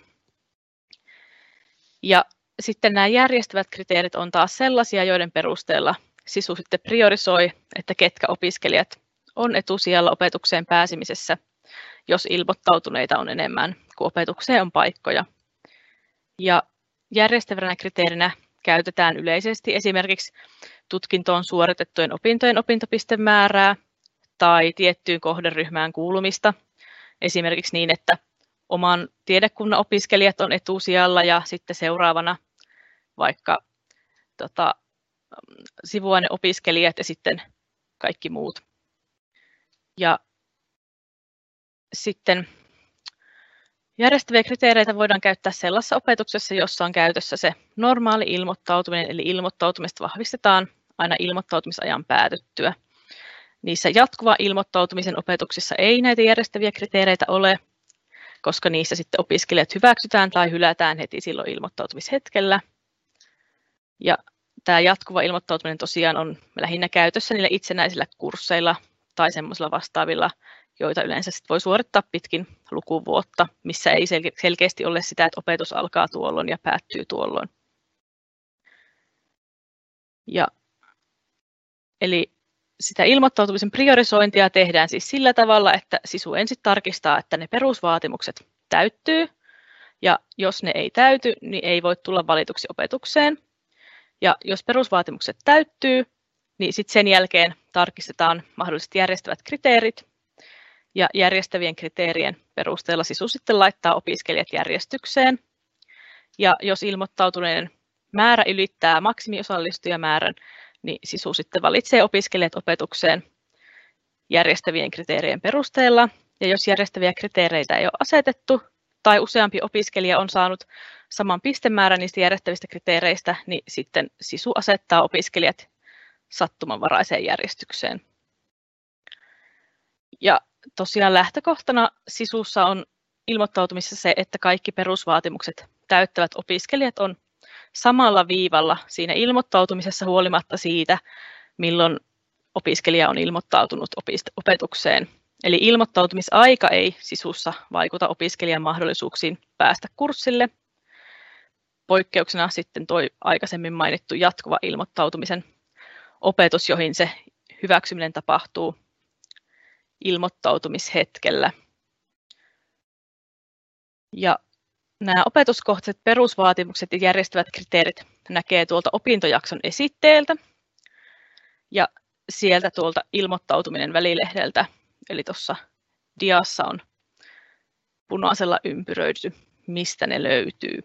Ja sitten nämä järjestävät kriteerit on taas sellaisia, joiden perusteella SISU sitten priorisoi, että ketkä opiskelijat on etusijalla opetukseen pääsemisessä, jos ilmoittautuneita on enemmän kuin opetukseen on paikkoja. Ja järjestävänä kriteerinä käytetään yleisesti esimerkiksi tutkintoon suoritettujen opintojen opintopistemäärää tai tiettyyn kohderyhmään kuulumista, esimerkiksi niin, että oman tiedekunnan opiskelijat on etusijalla ja sitten seuraavana vaikka tota, sivuaineopiskelijat ja sitten kaikki muut. Ja sitten järjestäviä kriteereitä voidaan käyttää sellaisessa opetuksessa, jossa on käytössä se normaali ilmoittautuminen, eli ilmoittautumista vahvistetaan aina ilmoittautumisajan päätyttyä. Niissä jatkuva ilmoittautumisen opetuksissa ei näitä järjestäviä kriteereitä ole, koska niissä sitten opiskelijat hyväksytään tai hylätään heti silloin ilmoittautumishetkellä. Ja tämä jatkuva ilmoittautuminen tosiaan on lähinnä käytössä niillä itsenäisillä kursseilla tai semmoisilla vastaavilla, joita yleensä sit voi suorittaa pitkin lukuvuotta, missä ei selkeästi ole sitä, että opetus alkaa tuolloin ja päättyy tuolloin. Ja, eli sitä ilmoittautumisen priorisointia tehdään siis sillä tavalla, että SISU ensin tarkistaa, että ne perusvaatimukset täyttyy, ja jos ne ei täyty, niin ei voi tulla valituksi opetukseen. Ja jos perusvaatimukset täyttyy, niin sitten sen jälkeen tarkistetaan mahdollisesti järjestävät kriteerit, ja järjestävien kriteerien perusteella SISU sitten laittaa opiskelijat järjestykseen. Ja jos ilmoittautuneiden määrä ylittää maksimiosallistujamamäärän, niin SISU sitten valitsee opiskelijat opetukseen järjestävien kriteerien perusteella. Ja jos järjestäviä kriteereitä ei ole asetettu tai useampi opiskelija on saanut saman pistemäärän niistä järjestävistä kriteereistä, niin sitten SISU asettaa opiskelijat sattumanvaraiseen järjestykseen. Ja tosiaan lähtökohtana SISUssa on ilmoittautumisessa se, että kaikki perusvaatimukset täyttävät opiskelijat on samalla viivalla siinä ilmoittautumisessa huolimatta siitä, milloin opiskelija on ilmoittautunut opetukseen. Eli ilmoittautumisaika ei SISUssa vaikuta opiskelijan mahdollisuuksiin päästä kurssille. Poikkeuksena sitten tuo aikaisemmin mainittu jatkuva ilmoittautumisen opetus, johon se hyväksyminen tapahtuu ilmoittautumishetkellä. Ja nämä opetuskohtaiset perusvaatimukset ja järjestävät kriteerit näkee tuolta opintojakson esitteeltä ja sieltä tuolta ilmoittautuminen välilehdeltä, eli tuossa diassa on punaisella ympyröity, mistä ne löytyy.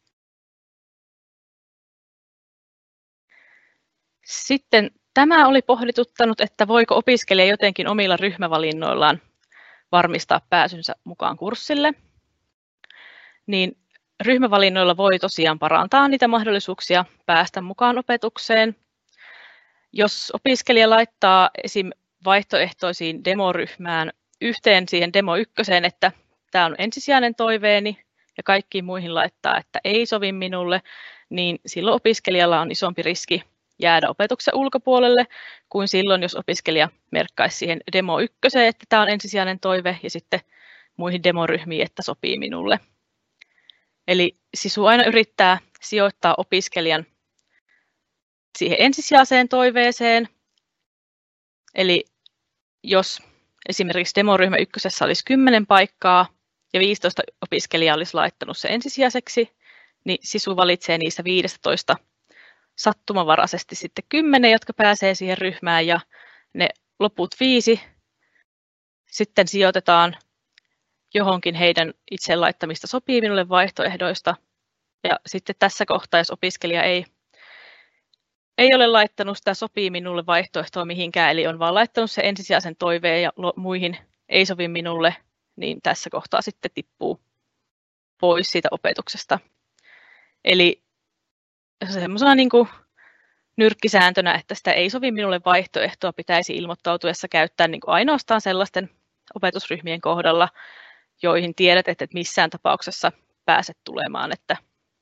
Sitten tämä oli pohdituttanut, että voiko opiskelija jotenkin omilla ryhmävalinnoillaan varmistaa pääsynsä mukaan kurssille. Niin ryhmävalinnoilla voi tosiaan parantaa niitä mahdollisuuksia päästä mukaan opetukseen. Jos opiskelija laittaa esim. Vaihtoehtoisiin demoryhmään yhteen siihen demo ykköseen, että tämä on ensisijainen toiveeni ja kaikkiin muihin laittaa, että ei sovi minulle, niin silloin opiskelijalla on isompi riski jäädä opetuksen ulkopuolelle kuin silloin, jos opiskelija merkkaisi siihen demo ykköseen, että tämä on ensisijainen toive ja sitten muihin demoryhmiin, että sopii minulle. Eli SISU aina yrittää sijoittaa opiskelijan siihen ensisijaiseen toiveeseen. Eli jos esimerkiksi demoryhmä ykkösessä olisi kymmenen paikkaa ja viisitoista opiskelijaa olisi laittanut se ensisijaiseksi, niin SISU valitsee niistä viisitoista sattumanvaraisesti sitten kymmenen, jotka pääsee siihen ryhmään, ja ne loput viisi sitten sijoitetaan johonkin heidän itse laittamista sopii minulle vaihtoehdoista. Ja sitten tässä kohtaa, jos opiskelija ei, ei ole laittanut sitä sopii minulle vaihtoehtoa mihinkään, eli on vaan laittanut se ensisijaisen toiveen ja muihin ei sovi minulle, niin tässä kohtaa sitten tippuu pois siitä opetuksesta. Eli semmoisena niin kuin nyrkkisääntönä, että sitä ei sovi minulle vaihtoehtoa, pitäisi ilmoittautuessa käyttää niin kuin ainoastaan sellaisten opetusryhmien kohdalla, joihin tiedät, että et missään tapauksessa pääset tulemaan. Että,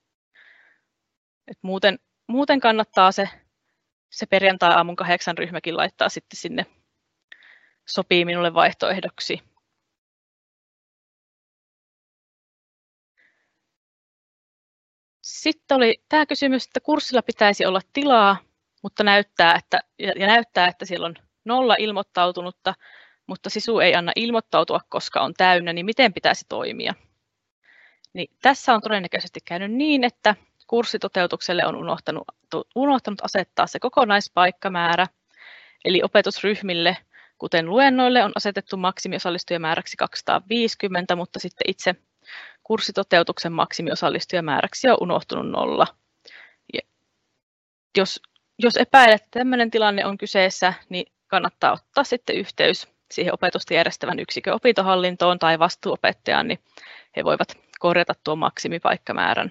että muuten, muuten kannattaa se, se perjantai-aamun kahdeksan ryhmäkin laittaa sitten sinne sopii minulle vaihtoehdoksi. Sitten oli tämä kysymys, että kurssilla pitäisi olla tilaa, mutta näyttää, että, ja näyttää, että siellä on nolla ilmoittautunutta, mutta sisu ei anna ilmoittautua, koska on täynnä, niin miten pitäisi toimia? Niin tässä on todennäköisesti käynyt niin, että kurssitoteutukselle on unohtanut, unohtanut asettaa se kokonaispaikkamäärä, eli opetusryhmille, kuten luennoille, on asetettu maksimiosallistajamääräksi kaksisataaviisikymmentä, mutta sitten itse kurssitoteutuksen maksimiosallistajamääräksi on unohtunut nolla. Ja jos, jos epäilet, että tämmöinen tilanne on kyseessä, niin kannattaa ottaa sitten yhteys siihen opetusta järjestävän yksikön opintohallintoon tai vastuuopettajaan, niin he voivat korjata tuon maksimipaikkamäärän.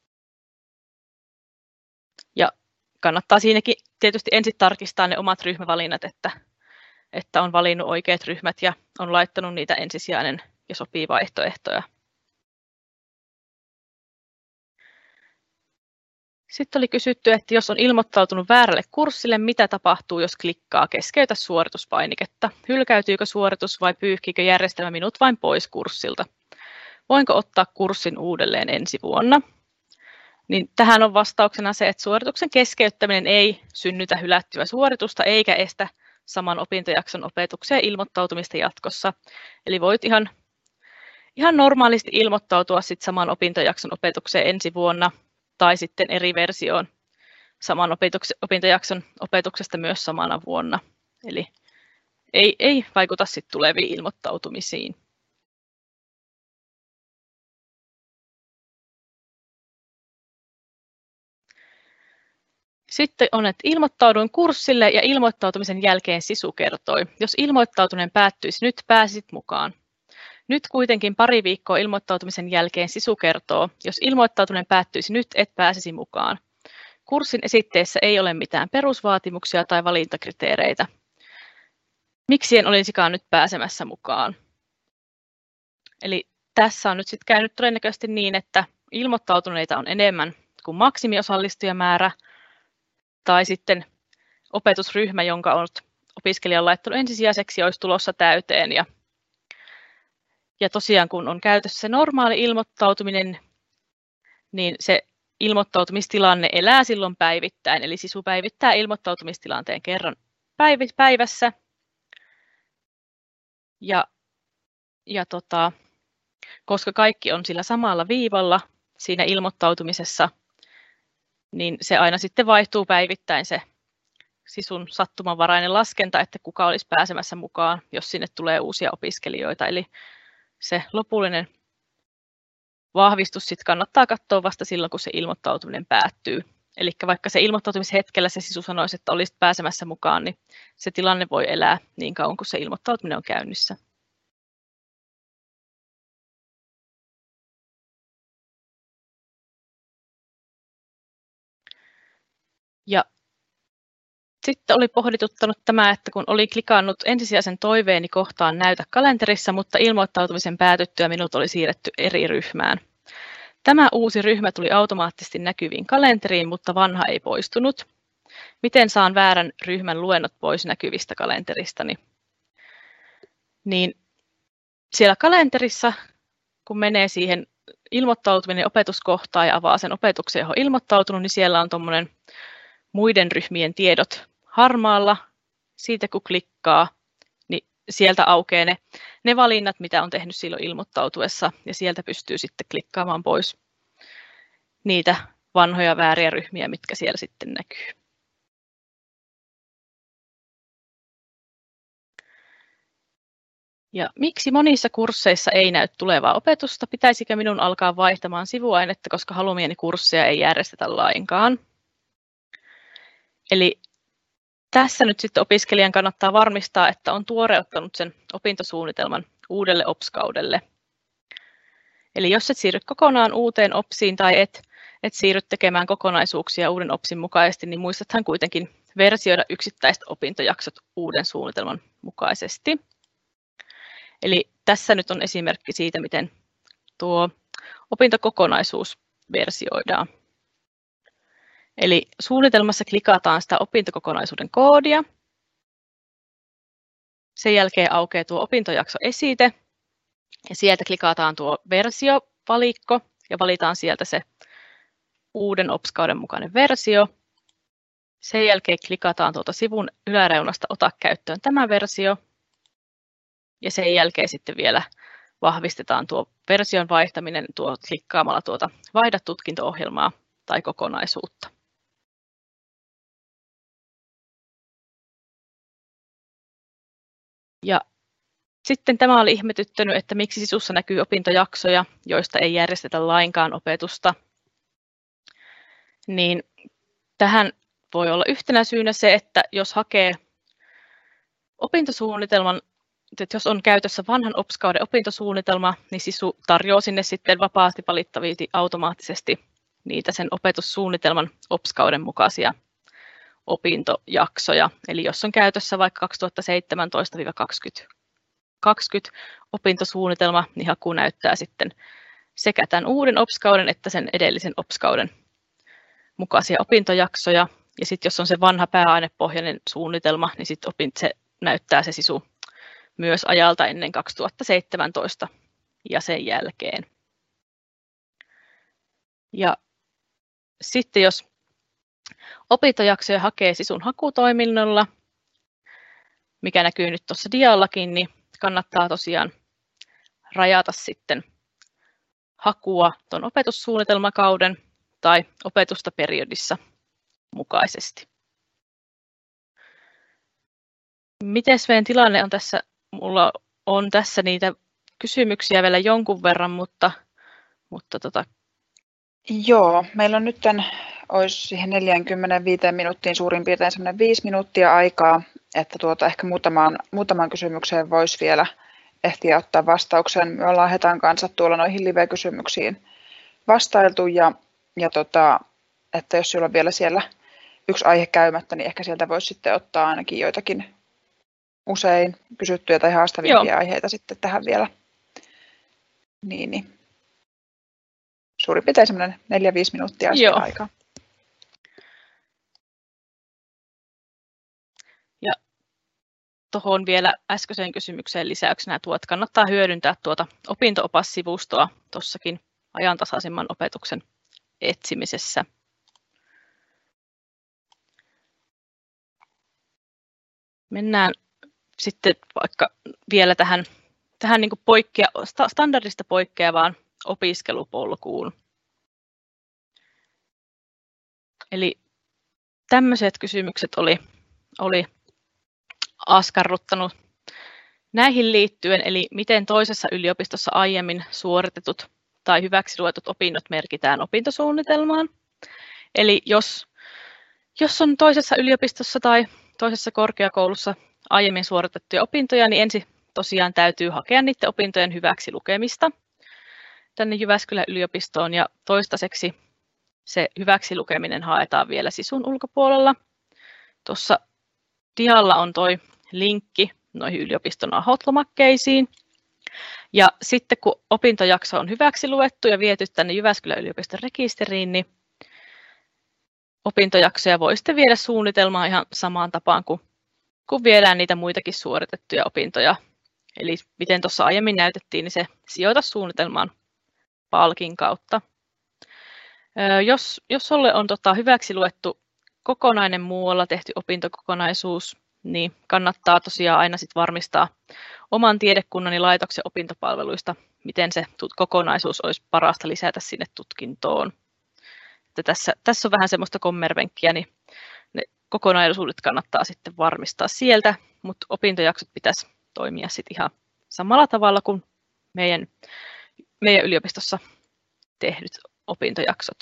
Ja kannattaa siinäkin tietysti ensin tarkistaa ne omat ryhmävalinnat, että, että on valinnut oikeat ryhmät ja on laittanut niitä ensisijainen ja sopii vaihtoehtoja. Sitten oli kysytty, että jos on ilmoittautunut väärälle kurssille, mitä tapahtuu, jos klikkaa keskeytä suorituspainiketta? Hylkäytyykö suoritus vai pyyhkikö järjestelmä minut vain pois kurssilta? Voinko ottaa kurssin uudelleen ensi vuonna? Niin tähän on vastauksena se, että suorituksen keskeyttäminen ei synnytä hylättyä suoritusta eikä estä saman opintojakson opetuksen ilmoittautumista jatkossa. Eli voit ihan, ihan normaalisti ilmoittautua sit saman opintojakson opetukseen ensi vuonna tai sitten eri versioon saman opintojakson opetuksesta myös samana vuonna. Eli ei, ei vaikuta sit tuleviin ilmoittautumisiin. Sitten on, että ilmoittauduin kurssille ja ilmoittautumisen jälkeen sisu kertoi. Jos ilmoittautuminen päättyisi nyt, pääsisit mukaan. Nyt kuitenkin pari viikkoa ilmoittautumisen jälkeen sisu kertoo, jos ilmoittautuminen päättyisi nyt, et pääsisi mukaan. Kurssin esitteessä ei ole mitään perusvaatimuksia tai valintakriteereitä. Miksi en olisikaan nyt pääsemässä mukaan? Eli tässä on nyt sitten käynyt todennäköisesti niin, että ilmoittautuneita on enemmän kuin maksimiosallistujamäärä, tai sitten opetusryhmä, jonka on opiskelija laittanut ensisijaiseksi, olisi tulossa täyteen. Ja, ja tosiaan kun on käytössä se normaali ilmoittautuminen, niin se ilmoittautumistilanne elää silloin päivittäin. Eli sisu päivittää ilmoittautumistilanteen kerran päivässä. Ja, ja tota, koska kaikki on sillä samalla viivalla siinä ilmoittautumisessa, niin se aina sitten vaihtuu päivittäin se sisun sattumanvarainen laskenta, että kuka olisi pääsemässä mukaan, jos sinne tulee uusia opiskelijoita. Eli se lopullinen vahvistus sitten kannattaa katsoa vasta silloin, kun se ilmoittautuminen päättyy. Eli vaikka se ilmoittautumishetkellä se sisu sanoisi, että olisit pääsemässä mukaan, niin se tilanne voi elää niin kauan, kun se ilmoittautuminen on käynnissä. Ja sitten oli pohdituttanut tämä, että kun oli klikannut ensisijaisen toiveeni kohtaan näytä kalenterissa, mutta ilmoittautumisen päätyttyä minut oli siirretty eri ryhmään. Tämä uusi ryhmä tuli automaattisesti näkyviin kalenteriin, mutta vanha ei poistunut. Miten saan väärän ryhmän luennot pois näkyvistä kalenteristani? Niin siellä kalenterissa, kun menee siihen ilmoittautuminen opetuskohtaan ja avaa sen opetuksen, johon on ilmoittautunut, niin siellä on tuommoinen muiden ryhmien tiedot harmaalla. Siitä kun klikkaa, niin sieltä aukeaa ne, ne valinnat, mitä on tehnyt silloin ilmoittautuessa, ja sieltä pystyy sitten klikkaamaan pois niitä vanhoja vääriä ryhmiä, mitkä siellä sitten näkyy. Ja miksi monissa kursseissa ei näy tulevaa opetusta? Pitäisikö minun alkaa vaihtamaan sivuainetta, koska haluamieni kursseja ei järjestetä lainkaan? Eli tässä nyt sitten opiskelijan kannattaa varmistaa, että on tuoreuttanut sen opintosuunnitelman uudelle opskaudelle. Eli jos et siirry kokonaan uuteen opsiin tai et, et siirry tekemään kokonaisuuksia uuden opsin mukaisesti, niin muistathan kuitenkin versioida yksittäiset opintojaksot uuden suunnitelman mukaisesti. Eli tässä nyt on esimerkki siitä, miten tuo opintokokonaisuus versioidaan. Eli suunnitelmassa klikataan sitä opintokokonaisuuden koodia. Sen jälkeen aukeaa tuo opintojaksoesite ja sieltä klikataan tuo versiovalikko ja valitaan sieltä se uuden opskauden mukainen versio. Sen jälkeen klikataan tuolta sivun yläreunasta ota käyttöön tämä versio ja sen jälkeen sitten vielä vahvistetaan tuo version vaihtaminen tuo, klikkaamalla tuota vaihda tutkinto-ohjelmaa tai kokonaisuutta. Ja sitten tämä oli ihmetyttänyt, että miksi sisussa näkyy opintojaksoja, joista ei järjestetä lainkaan opetusta. Niin tähän voi olla yhtenä syynä se, että jos hakee opintosuunnitelman, että jos on käytössä vanhan opskauden opintosuunnitelma, niin sisu tarjoaa sinne sitten vapaasti valittavasti automaattisesti niitä sen opetussuunnitelman opskauden mukaisia opintojaksoja. Eli jos on käytössä vaikka kaksituhattaseitsemäntoista kaksikymmentä opintosuunnitelma, niin haku näyttää sitten sekä tämän uuden opskauden että sen edellisen opskauden mukaisia opintojaksoja. Ja sitten jos on se vanha pääainepohjainen suunnitelma, niin sitten se näyttää se sisu myös ajalta ennen kaksituhattaseitsemäntoista ja sen jälkeen. Ja sitten jos opintojaksoja hakee sisun hakutoiminnolla, mikä näkyy nyt tuossa diallakin, niin kannattaa tosiaan rajata sitten hakua tuon opetussuunnitelmakauden tai opetusta periodissa mukaisesti. Mites meidän tilanne on tässä? Mulla on tässä niitä kysymyksiä vielä jonkun verran, mutta, mutta tota... Joo, meillä on nyt tämän, olisi siihen neljäänkymmeneenviiteen minuuttiin suurin piirtein semmoinen viisi minuuttia aikaa, että tuota, ehkä muutamaan, muutamaan kysymykseen voisi vielä ehtiä ottaa vastauksen. Me ollaan Hetan kanssa tuolla noihin live-kysymyksiin vastailtu ja, ja tota, että jos sulla on vielä siellä yksi aihe käymättä, niin ehkä sieltä voisi sitten ottaa ainakin joitakin usein kysyttyjä tai haastavimpia Joo. aiheita sitten tähän vielä. Niin, niin. Suurin piirtein semmoinen neljä viisi minuuttia aikaa. Ja tuohon vielä äskeiseen kysymykseen lisäyksenä tuo, että kannattaa hyödyntää tuota opinto-opassivustoa tuossakin ajantasaisemman opetuksen etsimisessä. Mennään sitten vaikka vielä tähän, tähän niin kuin poikkea, standardista poikkeavaan opiskelupolkuun. Eli tämmöiset kysymykset oli, oli askarruttanut näihin liittyen, eli miten toisessa yliopistossa aiemmin suoritetut tai hyväksi luetut opinnot merkitään opintosuunnitelmaan. Eli jos, jos on toisessa yliopistossa tai toisessa korkeakoulussa aiemmin suoritettuja opintoja, niin ensin tosiaan täytyy hakea niiden opintojen hyväksi lukemista tänne Jyväskylän yliopistoon ja toistaiseksi se hyväksi lukeminen haetaan vielä sisun ulkopuolella. Tuossa dialla on toi linkki noihin yliopiston AHOT-lomakkeisiin. Ja sitten kun opintojakso on hyväksi luettu ja viety tänne Jyväskylän yliopiston rekisteriin, niin opintojaksoja voi sitten viedä suunnitelmaan ihan samaan tapaan kuin, kuin viedään niitä muitakin suoritettuja opintoja. Eli miten tuossa aiemmin näytettiin, niin se sijoita suunnitelmaan palkin kautta. Jos, jos sulle on tota, hyväksi luettu kokonainen muualla tehty opintokokonaisuus, niin kannattaa tosiaan aina sit varmistaa oman tiedekunnan ja laitoksen opintopalveluista, miten se kokonaisuus olisi parasta lisätä sinne tutkintoon. Että tässä, tässä on vähän semmoista kommervenkkiä, niin ne kokonaisuudet kannattaa sitten varmistaa sieltä, mutta opintojaksot pitäisi toimia sitten ihan samalla tavalla kuin meidän, meidän yliopistossa tehdyt opintojaksot.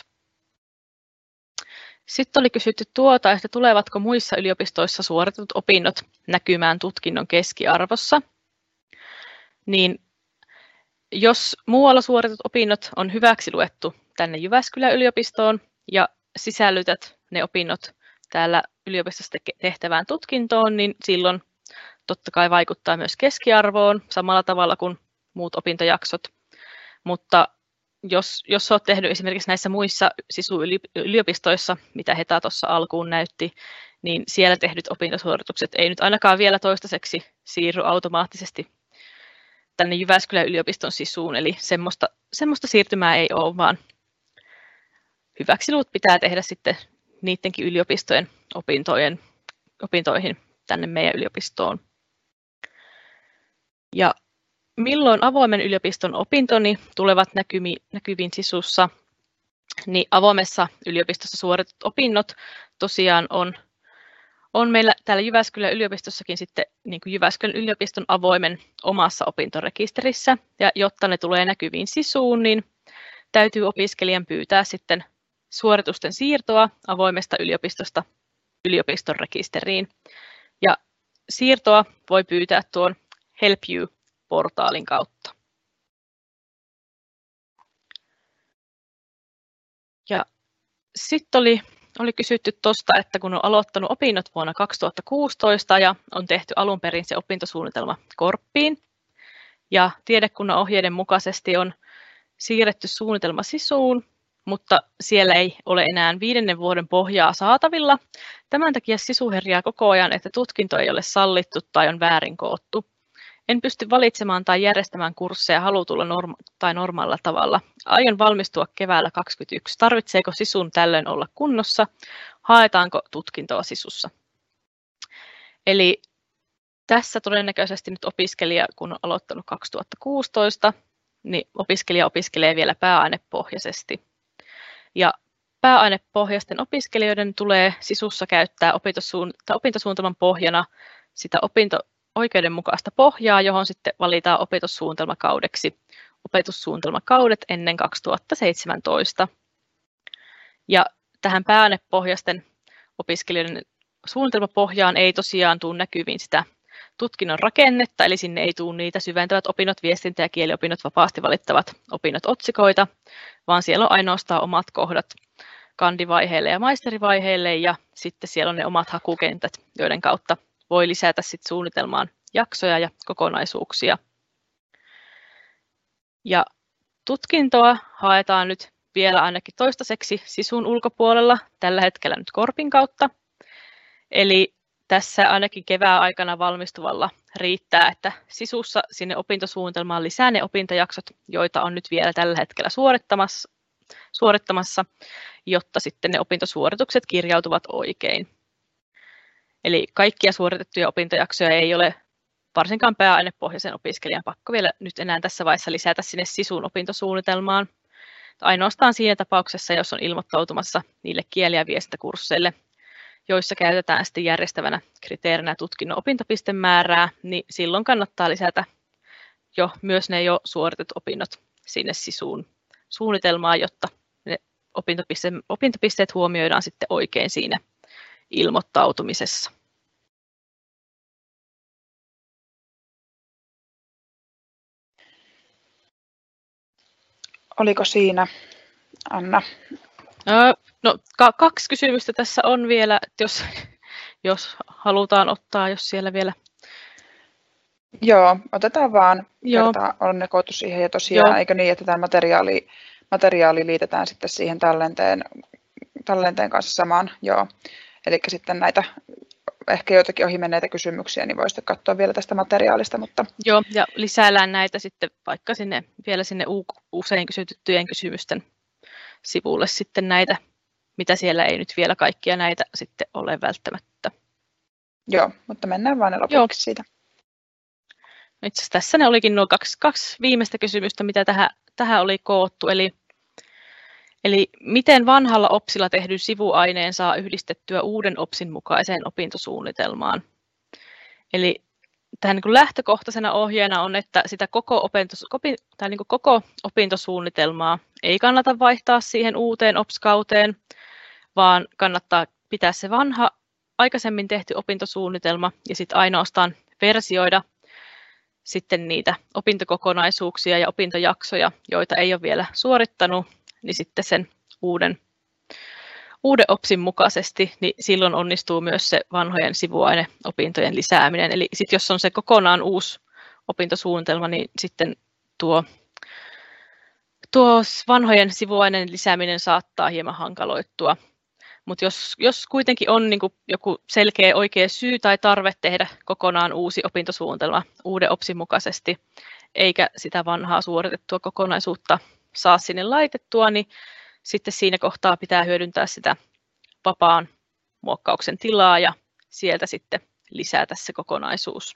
Sitten oli kysytty tuota, että tulevatko muissa yliopistoissa suoritetut opinnot näkymään tutkinnon keskiarvossa. niin jos muualla suoritetut opinnot on hyväksi luettu tänne Jyväskylän yliopistoon ja sisällytät ne opinnot täällä yliopistossa tehtävään tutkintoon, niin silloin totta kai vaikuttaa myös keskiarvoon samalla tavalla kuin muut opintojaksot. Mutta jos, jos olet tehnyt esimerkiksi näissä muissa SISU-yliopistoissa, mitä Heta tuossa alkuun näytti, niin siellä tehdyt opintosuoritukset ei nyt ainakaan vielä toistaiseksi siirry automaattisesti tänne Jyväskylän yliopiston SISUun, eli semmoista, semmoista siirtymää ei ole, vaan hyväksiluut pitää tehdä sitten niidenkin yliopistojen opintojen, opintoihin tänne meidän yliopistoon. Ja milloin avoimen yliopiston opintoni tulevat näkyviin SISUssa, niin avoimessa yliopistossa suoritetut opinnot tosiaan on, on meillä täällä Jyväskylän yliopistossakin sitten niin kuin Jyväskylän yliopiston avoimen omassa opintorekisterissä, ja jotta ne tulee näkyviin SISUun, niin täytyy opiskelijan pyytää sitten suoritusten siirtoa avoimesta yliopistosta yliopiston rekisteriin. Ja siirtoa voi pyytää tuon Help You-portaalin kautta. Ja sitten oli, oli kysytty tuosta, että kun on aloittanut opinnot vuonna kaksituhattakuusitoista ja on tehty alun perin se opintosuunnitelma Korppiin, ja tiedekunnan ohjeiden mukaisesti on siirretty suunnitelma SISUun, mutta siellä ei ole enää viidennen vuoden pohjaa saatavilla. Tämän takia SISU herjää koko ajan, että tutkinto ei ole sallittu tai on väärin koottu. En pysty valitsemaan tai järjestämään kursseja halutulla norma- tai normaalilla tavalla. Aion valmistua keväällä kaksikymmentäyksi. Tarvitseeko SISUn tällöin olla kunnossa? Haetaanko tutkintoa SISUssa? Eli tässä todennäköisesti nyt opiskelija, kun on aloittanut kaksituhattakuusitoista, niin opiskelija opiskelee vielä pääainepohjaisesti. Ja pääainepohjaisten opiskelijoiden tulee SISUssa käyttää opintosuunnitelman, opintosuunnitelman pohjana sitä opinto-oikeudenmukaista pohjaa, johon sitten valitaan opintosuunnitelmakaudeksi opetussuunnitelmakaudet ennen kaksituhattaseitsemäntoista. Ja tähän pääainepohjaisten opiskelijoiden suunnitelmapohjaan ei tosiaan tule näkyviin sitä tutkinnon rakennetta, eli sinne ei tule niitä syventävät opinnot, viestintä- ja kieliopinnot, vapaasti valittavat opinnot otsikoita, vaan siellä on ainoastaan omat kohdat kandivaiheelle ja maisterivaiheelle, ja sitten siellä on ne omat hakukentät, joiden kautta voi lisätä sit suunnitelmaan jaksoja ja kokonaisuuksia. Ja tutkintoa haetaan nyt vielä ainakin toistaiseksi SISUn ulkopuolella, tällä hetkellä nyt Korpin kautta. Eli tässä ainakin kevään aikana valmistuvalla riittää, että SISUssa sinne opintosuunnitelmaan lisää ne opintojaksot, joita on nyt vielä tällä hetkellä suorittamassa, suorittamassa, jotta sitten ne opintosuoritukset kirjautuvat oikein. Eli kaikkia suoritettuja opintojaksoja ei ole varsinkaan pääainepohjaisen opiskelijan pakko vielä nyt enää tässä vaiheessa lisätä sinne SISUn opintosuunnitelmaan. Ainoastaan siinä tapauksessa, jos on ilmoittautumassa niille kieli- ja viestintäkursseille, joissa käytetään sitten järjestävänä kriteerinä tutkinnon opintopistemäärää, niin silloin kannattaa lisätä jo myös ne jo suoritetut opinnot sinne SISUun suunnitelmaan, jotta ne opintopiste- opintopisteet huomioidaan sitten oikein siinä ilmoittautumisessa. Oliko siinä, Anna? No, kaksi kysymystä tässä on vielä, jos, jos halutaan ottaa, jos siellä vielä. Joo, otetaan vaan. Joo. Kerta on ne koottu siihen ja tosiaan, Joo. Eikö niin, että tämä materiaali, materiaali liitetään sitten siihen tallenteen, tallenteen kanssa samaan. Joo. Eli sitten näitä ehkä joitakin ohimenneitä kysymyksiä, niin voisitte katsoa vielä tästä materiaalista. Mutta... Joo, ja lisäillään näitä sitten vaikka sinne, vielä sinne usein kysytyttyjen kysymysten sivulle sitten näitä, mitä siellä ei nyt vielä kaikkia näitä sitten ole välttämättä. Joo, mutta mennään vaan lopuksi Joo. siitä. Itse asiassa tässä ne olikin nuo kaksi, kaksi viimeistä kysymystä, mitä tähän, tähän oli koottu. Eli, eli miten vanhalla OPSilla tehdyn sivuaineen saa yhdistettyä uuden OPSin mukaiseen opintosuunnitelmaan? Eli tähän niin kuin lähtökohtaisena ohjeena on, että sitä koko, opintos, tai niin kuin koko opintosuunnitelmaa ei kannata vaihtaa siihen uuteen OPS-kauteen, vaan kannattaa pitää se vanha aikaisemmin tehty opintosuunnitelma ja sitten ainoastaan versioida sitten niitä opintokokonaisuuksia ja opintojaksoja, joita ei ole vielä suorittanut, niin sitten sen uuden, uuden OPSin mukaisesti, niin silloin onnistuu myös se vanhojen sivuaineopintojen lisääminen. Eli sitten jos on se kokonaan uusi opintosuunnitelma, niin sitten tuo, tuo vanhojen sivuaineen lisääminen saattaa hieman hankaloittua. Mutta jos, jos kuitenkin on niin kuin joku selkeä oikea syy tai tarve tehdä kokonaan uusi opintosuunnitelma uuden OPSin mukaisesti, eikä sitä vanhaa suoritettua kokonaisuutta saa sinne laitettua, niin sitten siinä kohtaa pitää hyödyntää sitä vapaan muokkauksen tilaa ja sieltä sitten lisätä se kokonaisuus.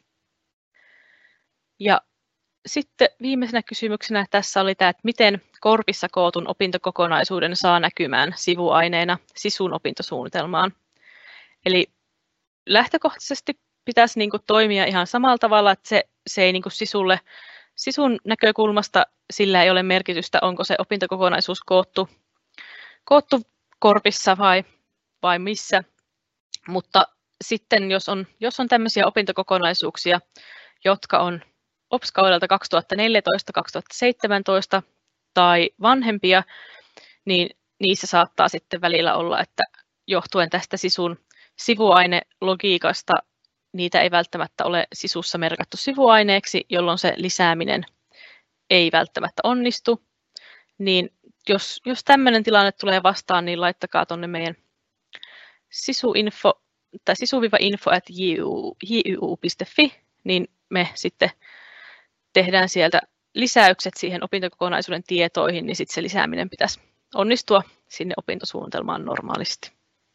Ja sitten viimeisenä kysymyksenä tässä oli tämä, että miten korpissa kootun opintokokonaisuuden saa näkymään sivuaineena sisun opintosuunnitelmaan. Eli lähtökohtaisesti pitäisi niin kuin toimia ihan samalla tavalla, että se, se ei niin kuin sisulle, sisun näkökulmasta sillä ei ole merkitystä, onko se opintokokonaisuus koottu, koottu korpissa vai, vai missä. Mutta sitten jos on, jos on tämmöisiä opintokokonaisuuksia, jotka on OPS-kaudelta kaksituhattaneljätoista kaksituhattaseitsemäntoista tai vanhempia, niin niissä saattaa sitten välillä olla, että johtuen tästä sisun sivuainelogiikasta niitä ei välttämättä ole sisussa merkattu sivuaineeksi, jolloin se lisääminen ei välttämättä onnistu. Niin jos, jos tämmöinen tilanne tulee vastaan, niin laittakaa tuonne meidän sisuinfo tai sisu-info at j y u piste f i, niin me sitten tehdään sieltä lisäykset siihen opintokokonaisuuden tietoihin, niin sitten se lisääminen pitäisi onnistua sinne opintosuunnitelmaan normaalisti.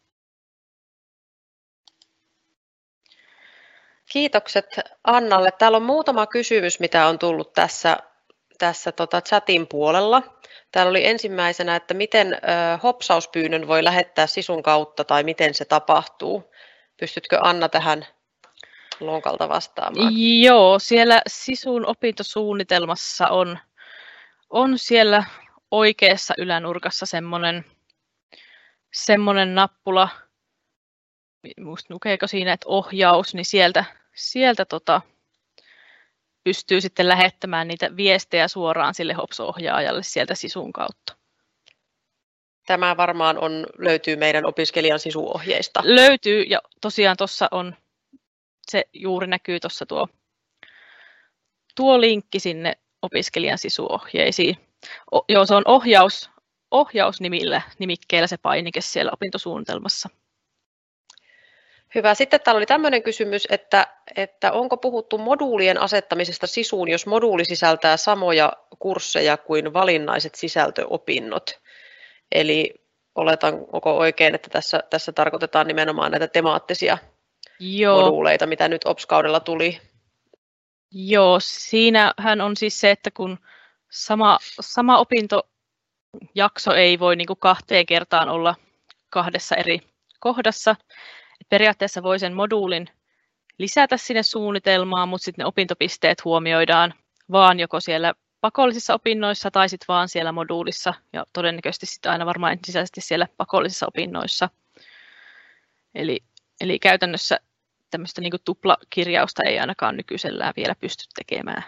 Kiitokset Annalle. Täällä on muutama kysymys, mitä on tullut tässä, tässä tota chatin puolella. Täällä oli ensimmäisenä, että miten ö, hopsauspyynnön voi lähettää sisun kautta tai miten se tapahtuu. Pystytkö Anna tähän lonkalta vastaamaan? Joo, siellä sisun opintosuunnitelmassa on, on siellä oikeassa ylänurkassa semmoinen, semmoinen nappula, musta lukeeko siinä, että ohjaus, niin sieltä, sieltä tota, pystyy sitten lähettämään niitä viestejä suoraan sille hopso-ohjaajalle sieltä sisun kautta. Tämä varmaan on, löytyy meidän opiskelijan sisuohjeista. Löytyy, ja tosiaan tuossa on, se juuri näkyy tuossa tuo, tuo linkki sinne opiskelijan sisuohjeisiin. O, joo, se on ohjaus, ohjausnimillä, nimikkeellä se painike siellä opintosuunnitelmassa. Hyvä. Sitten täällä oli tämmöinen kysymys, että, että onko puhuttu moduulien asettamisesta sisuun, jos moduuli sisältää samoja kursseja kuin valinnaiset sisältöopinnot. Eli oletan, onko oikein, että tässä, tässä tarkoitetaan nimenomaan näitä temaattisia Joo. moduuleita, mitä nyt OPS-kaudella tuli. Joo, siinähän on siis se, että kun sama, sama opintojakso ei voi niin kuin kahteen kertaan olla kahdessa eri kohdassa. Periaatteessa voi sen moduulin lisätä sinne sisälltösuunnitelmaan, mutta sitten ne opintopisteet huomioidaan vaan joko siellä pakollisissa opinnoissa tai sitten vaan siellä moduulissa ja todennäköisesti sitten aina varmaan ensisijaisesti siellä pakollisissa opinnoissa. Eli, eli käytännössä tämmöistä niin kuin tuplakirjausta ei ainakaan nykyisellään vielä pysty tekemään.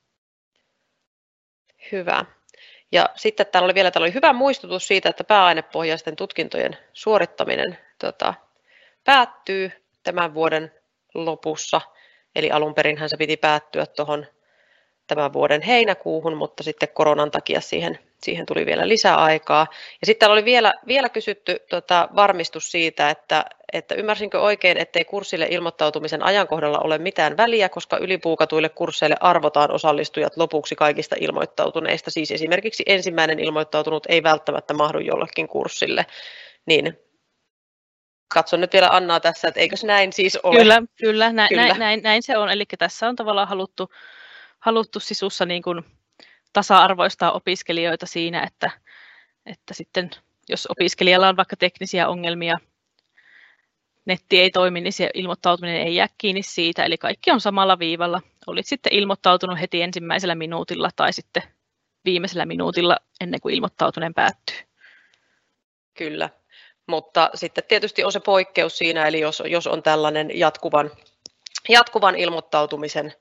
Hyvä. Ja sitten täällä oli vielä täällä oli hyvä muistutus siitä, että pääainepohjaisten tutkintojen suorittaminen tota, päättyy tämän vuoden lopussa. Eli alun perinhän se piti päättyä tuohon tämän vuoden heinäkuuhun, mutta sitten koronan takia siihen, siihen tuli vielä lisää aikaa. Ja sitten täällä oli vielä, vielä kysytty tota, varmistus siitä, että, että ymmärsinkö oikein, ettei kurssille ilmoittautumisen ajankohdalla ole mitään väliä, koska ylipuukatuille kursseille arvotaan osallistujat lopuksi kaikista ilmoittautuneista. Siis esimerkiksi ensimmäinen ilmoittautunut ei välttämättä mahdu jollekin kurssille. Niin katson nyt vielä Annaa tässä, että eikös näin siis ole? Kyllä, kyllä, nä, kyllä. Näin, näin, näin se on. Eli tässä on tavallaan haluttu, haluttu sisussa niin kuin tasa-arvoistaa opiskelijoita siinä, että, että sitten jos opiskelijalla on vaikka teknisiä ongelmia, netti ei toimi, niin se ilmoittautuminen ei jää kiinni siitä. Eli kaikki on samalla viivalla. Olit sitten ilmoittautunut heti ensimmäisellä minuutilla tai sitten viimeisellä minuutilla ennen kuin ilmoittautuminen päättyy. Kyllä. Mutta sitten tietysti on se poikkeus siinä, eli jos, jos on tällainen jatkuvan, jatkuvan ilmoittautumisen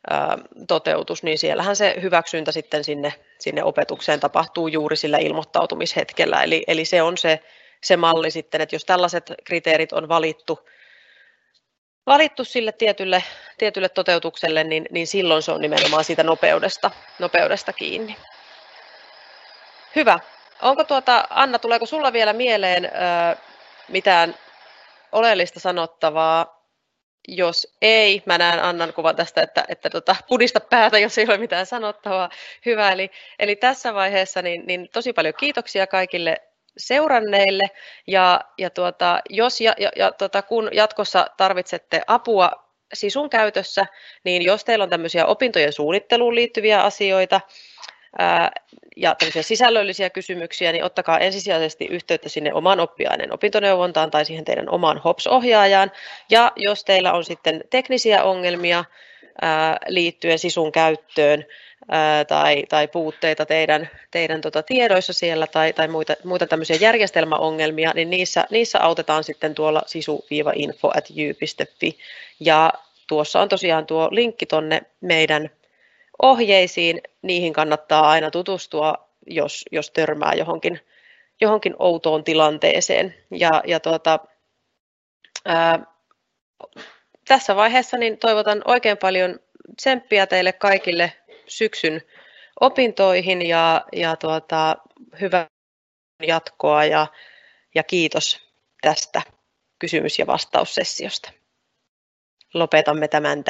toteutus, niin siellähän se hyväksyntä sitten sinne, sinne opetukseen tapahtuu juuri sillä ilmoittautumishetkellä. Eli, eli se on se, se malli sitten, että jos tällaiset kriteerit on valittu, valittu sille tietylle, tietylle toteutukselle, niin, niin silloin se on nimenomaan siitä nopeudesta, nopeudesta kiinni. Hyvä. Onko tuota, Anna, tuleeko sulla vielä mieleen ö, mitään oleellista sanottavaa? Jos ei, mä näen Annan kuvan tästä, että, että tota, pudista päätä, jos ei ole mitään sanottavaa. Hyvä, eli, eli tässä vaiheessa niin, niin tosi paljon kiitoksia kaikille seuranneille, ja, ja tuota, jos ja, ja, ja tuota, kun jatkossa tarvitsette apua sisun käytössä, niin jos teillä on tämmöisiä opintojen suunnitteluun liittyviä asioita, ää, ja tämmöisiä sisällöllisiä kysymyksiä, niin ottakaa ensisijaisesti yhteyttä sinne oman oppiaineen opintoneuvontaan tai siihen teidän omaan H O P S-ohjaajaan. Ja jos teillä on sitten teknisiä ongelmia ää, liittyen sisun käyttöön ää, tai, tai puutteita teidän, teidän tota, tiedoissa siellä tai, tai muita, muita tämmöisiä järjestelmäongelmia, niin niissä, niissä autetaan sitten tuolla sisu info at y piste fi. Ja tuossa on tosiaan tuo linkki tonne meidän ohjeisiin, niihin kannattaa aina tutustua, jos, jos törmää johonkin, johonkin outoon tilanteeseen. Ja, ja tuota, ää, tässä vaiheessa niin toivotan oikein paljon tsemppiä teille kaikille syksyn opintoihin ja, ja tuota, hyvää jatkoa ja, ja kiitos tästä kysymys- ja vastaussessiosta. Lopetamme tämän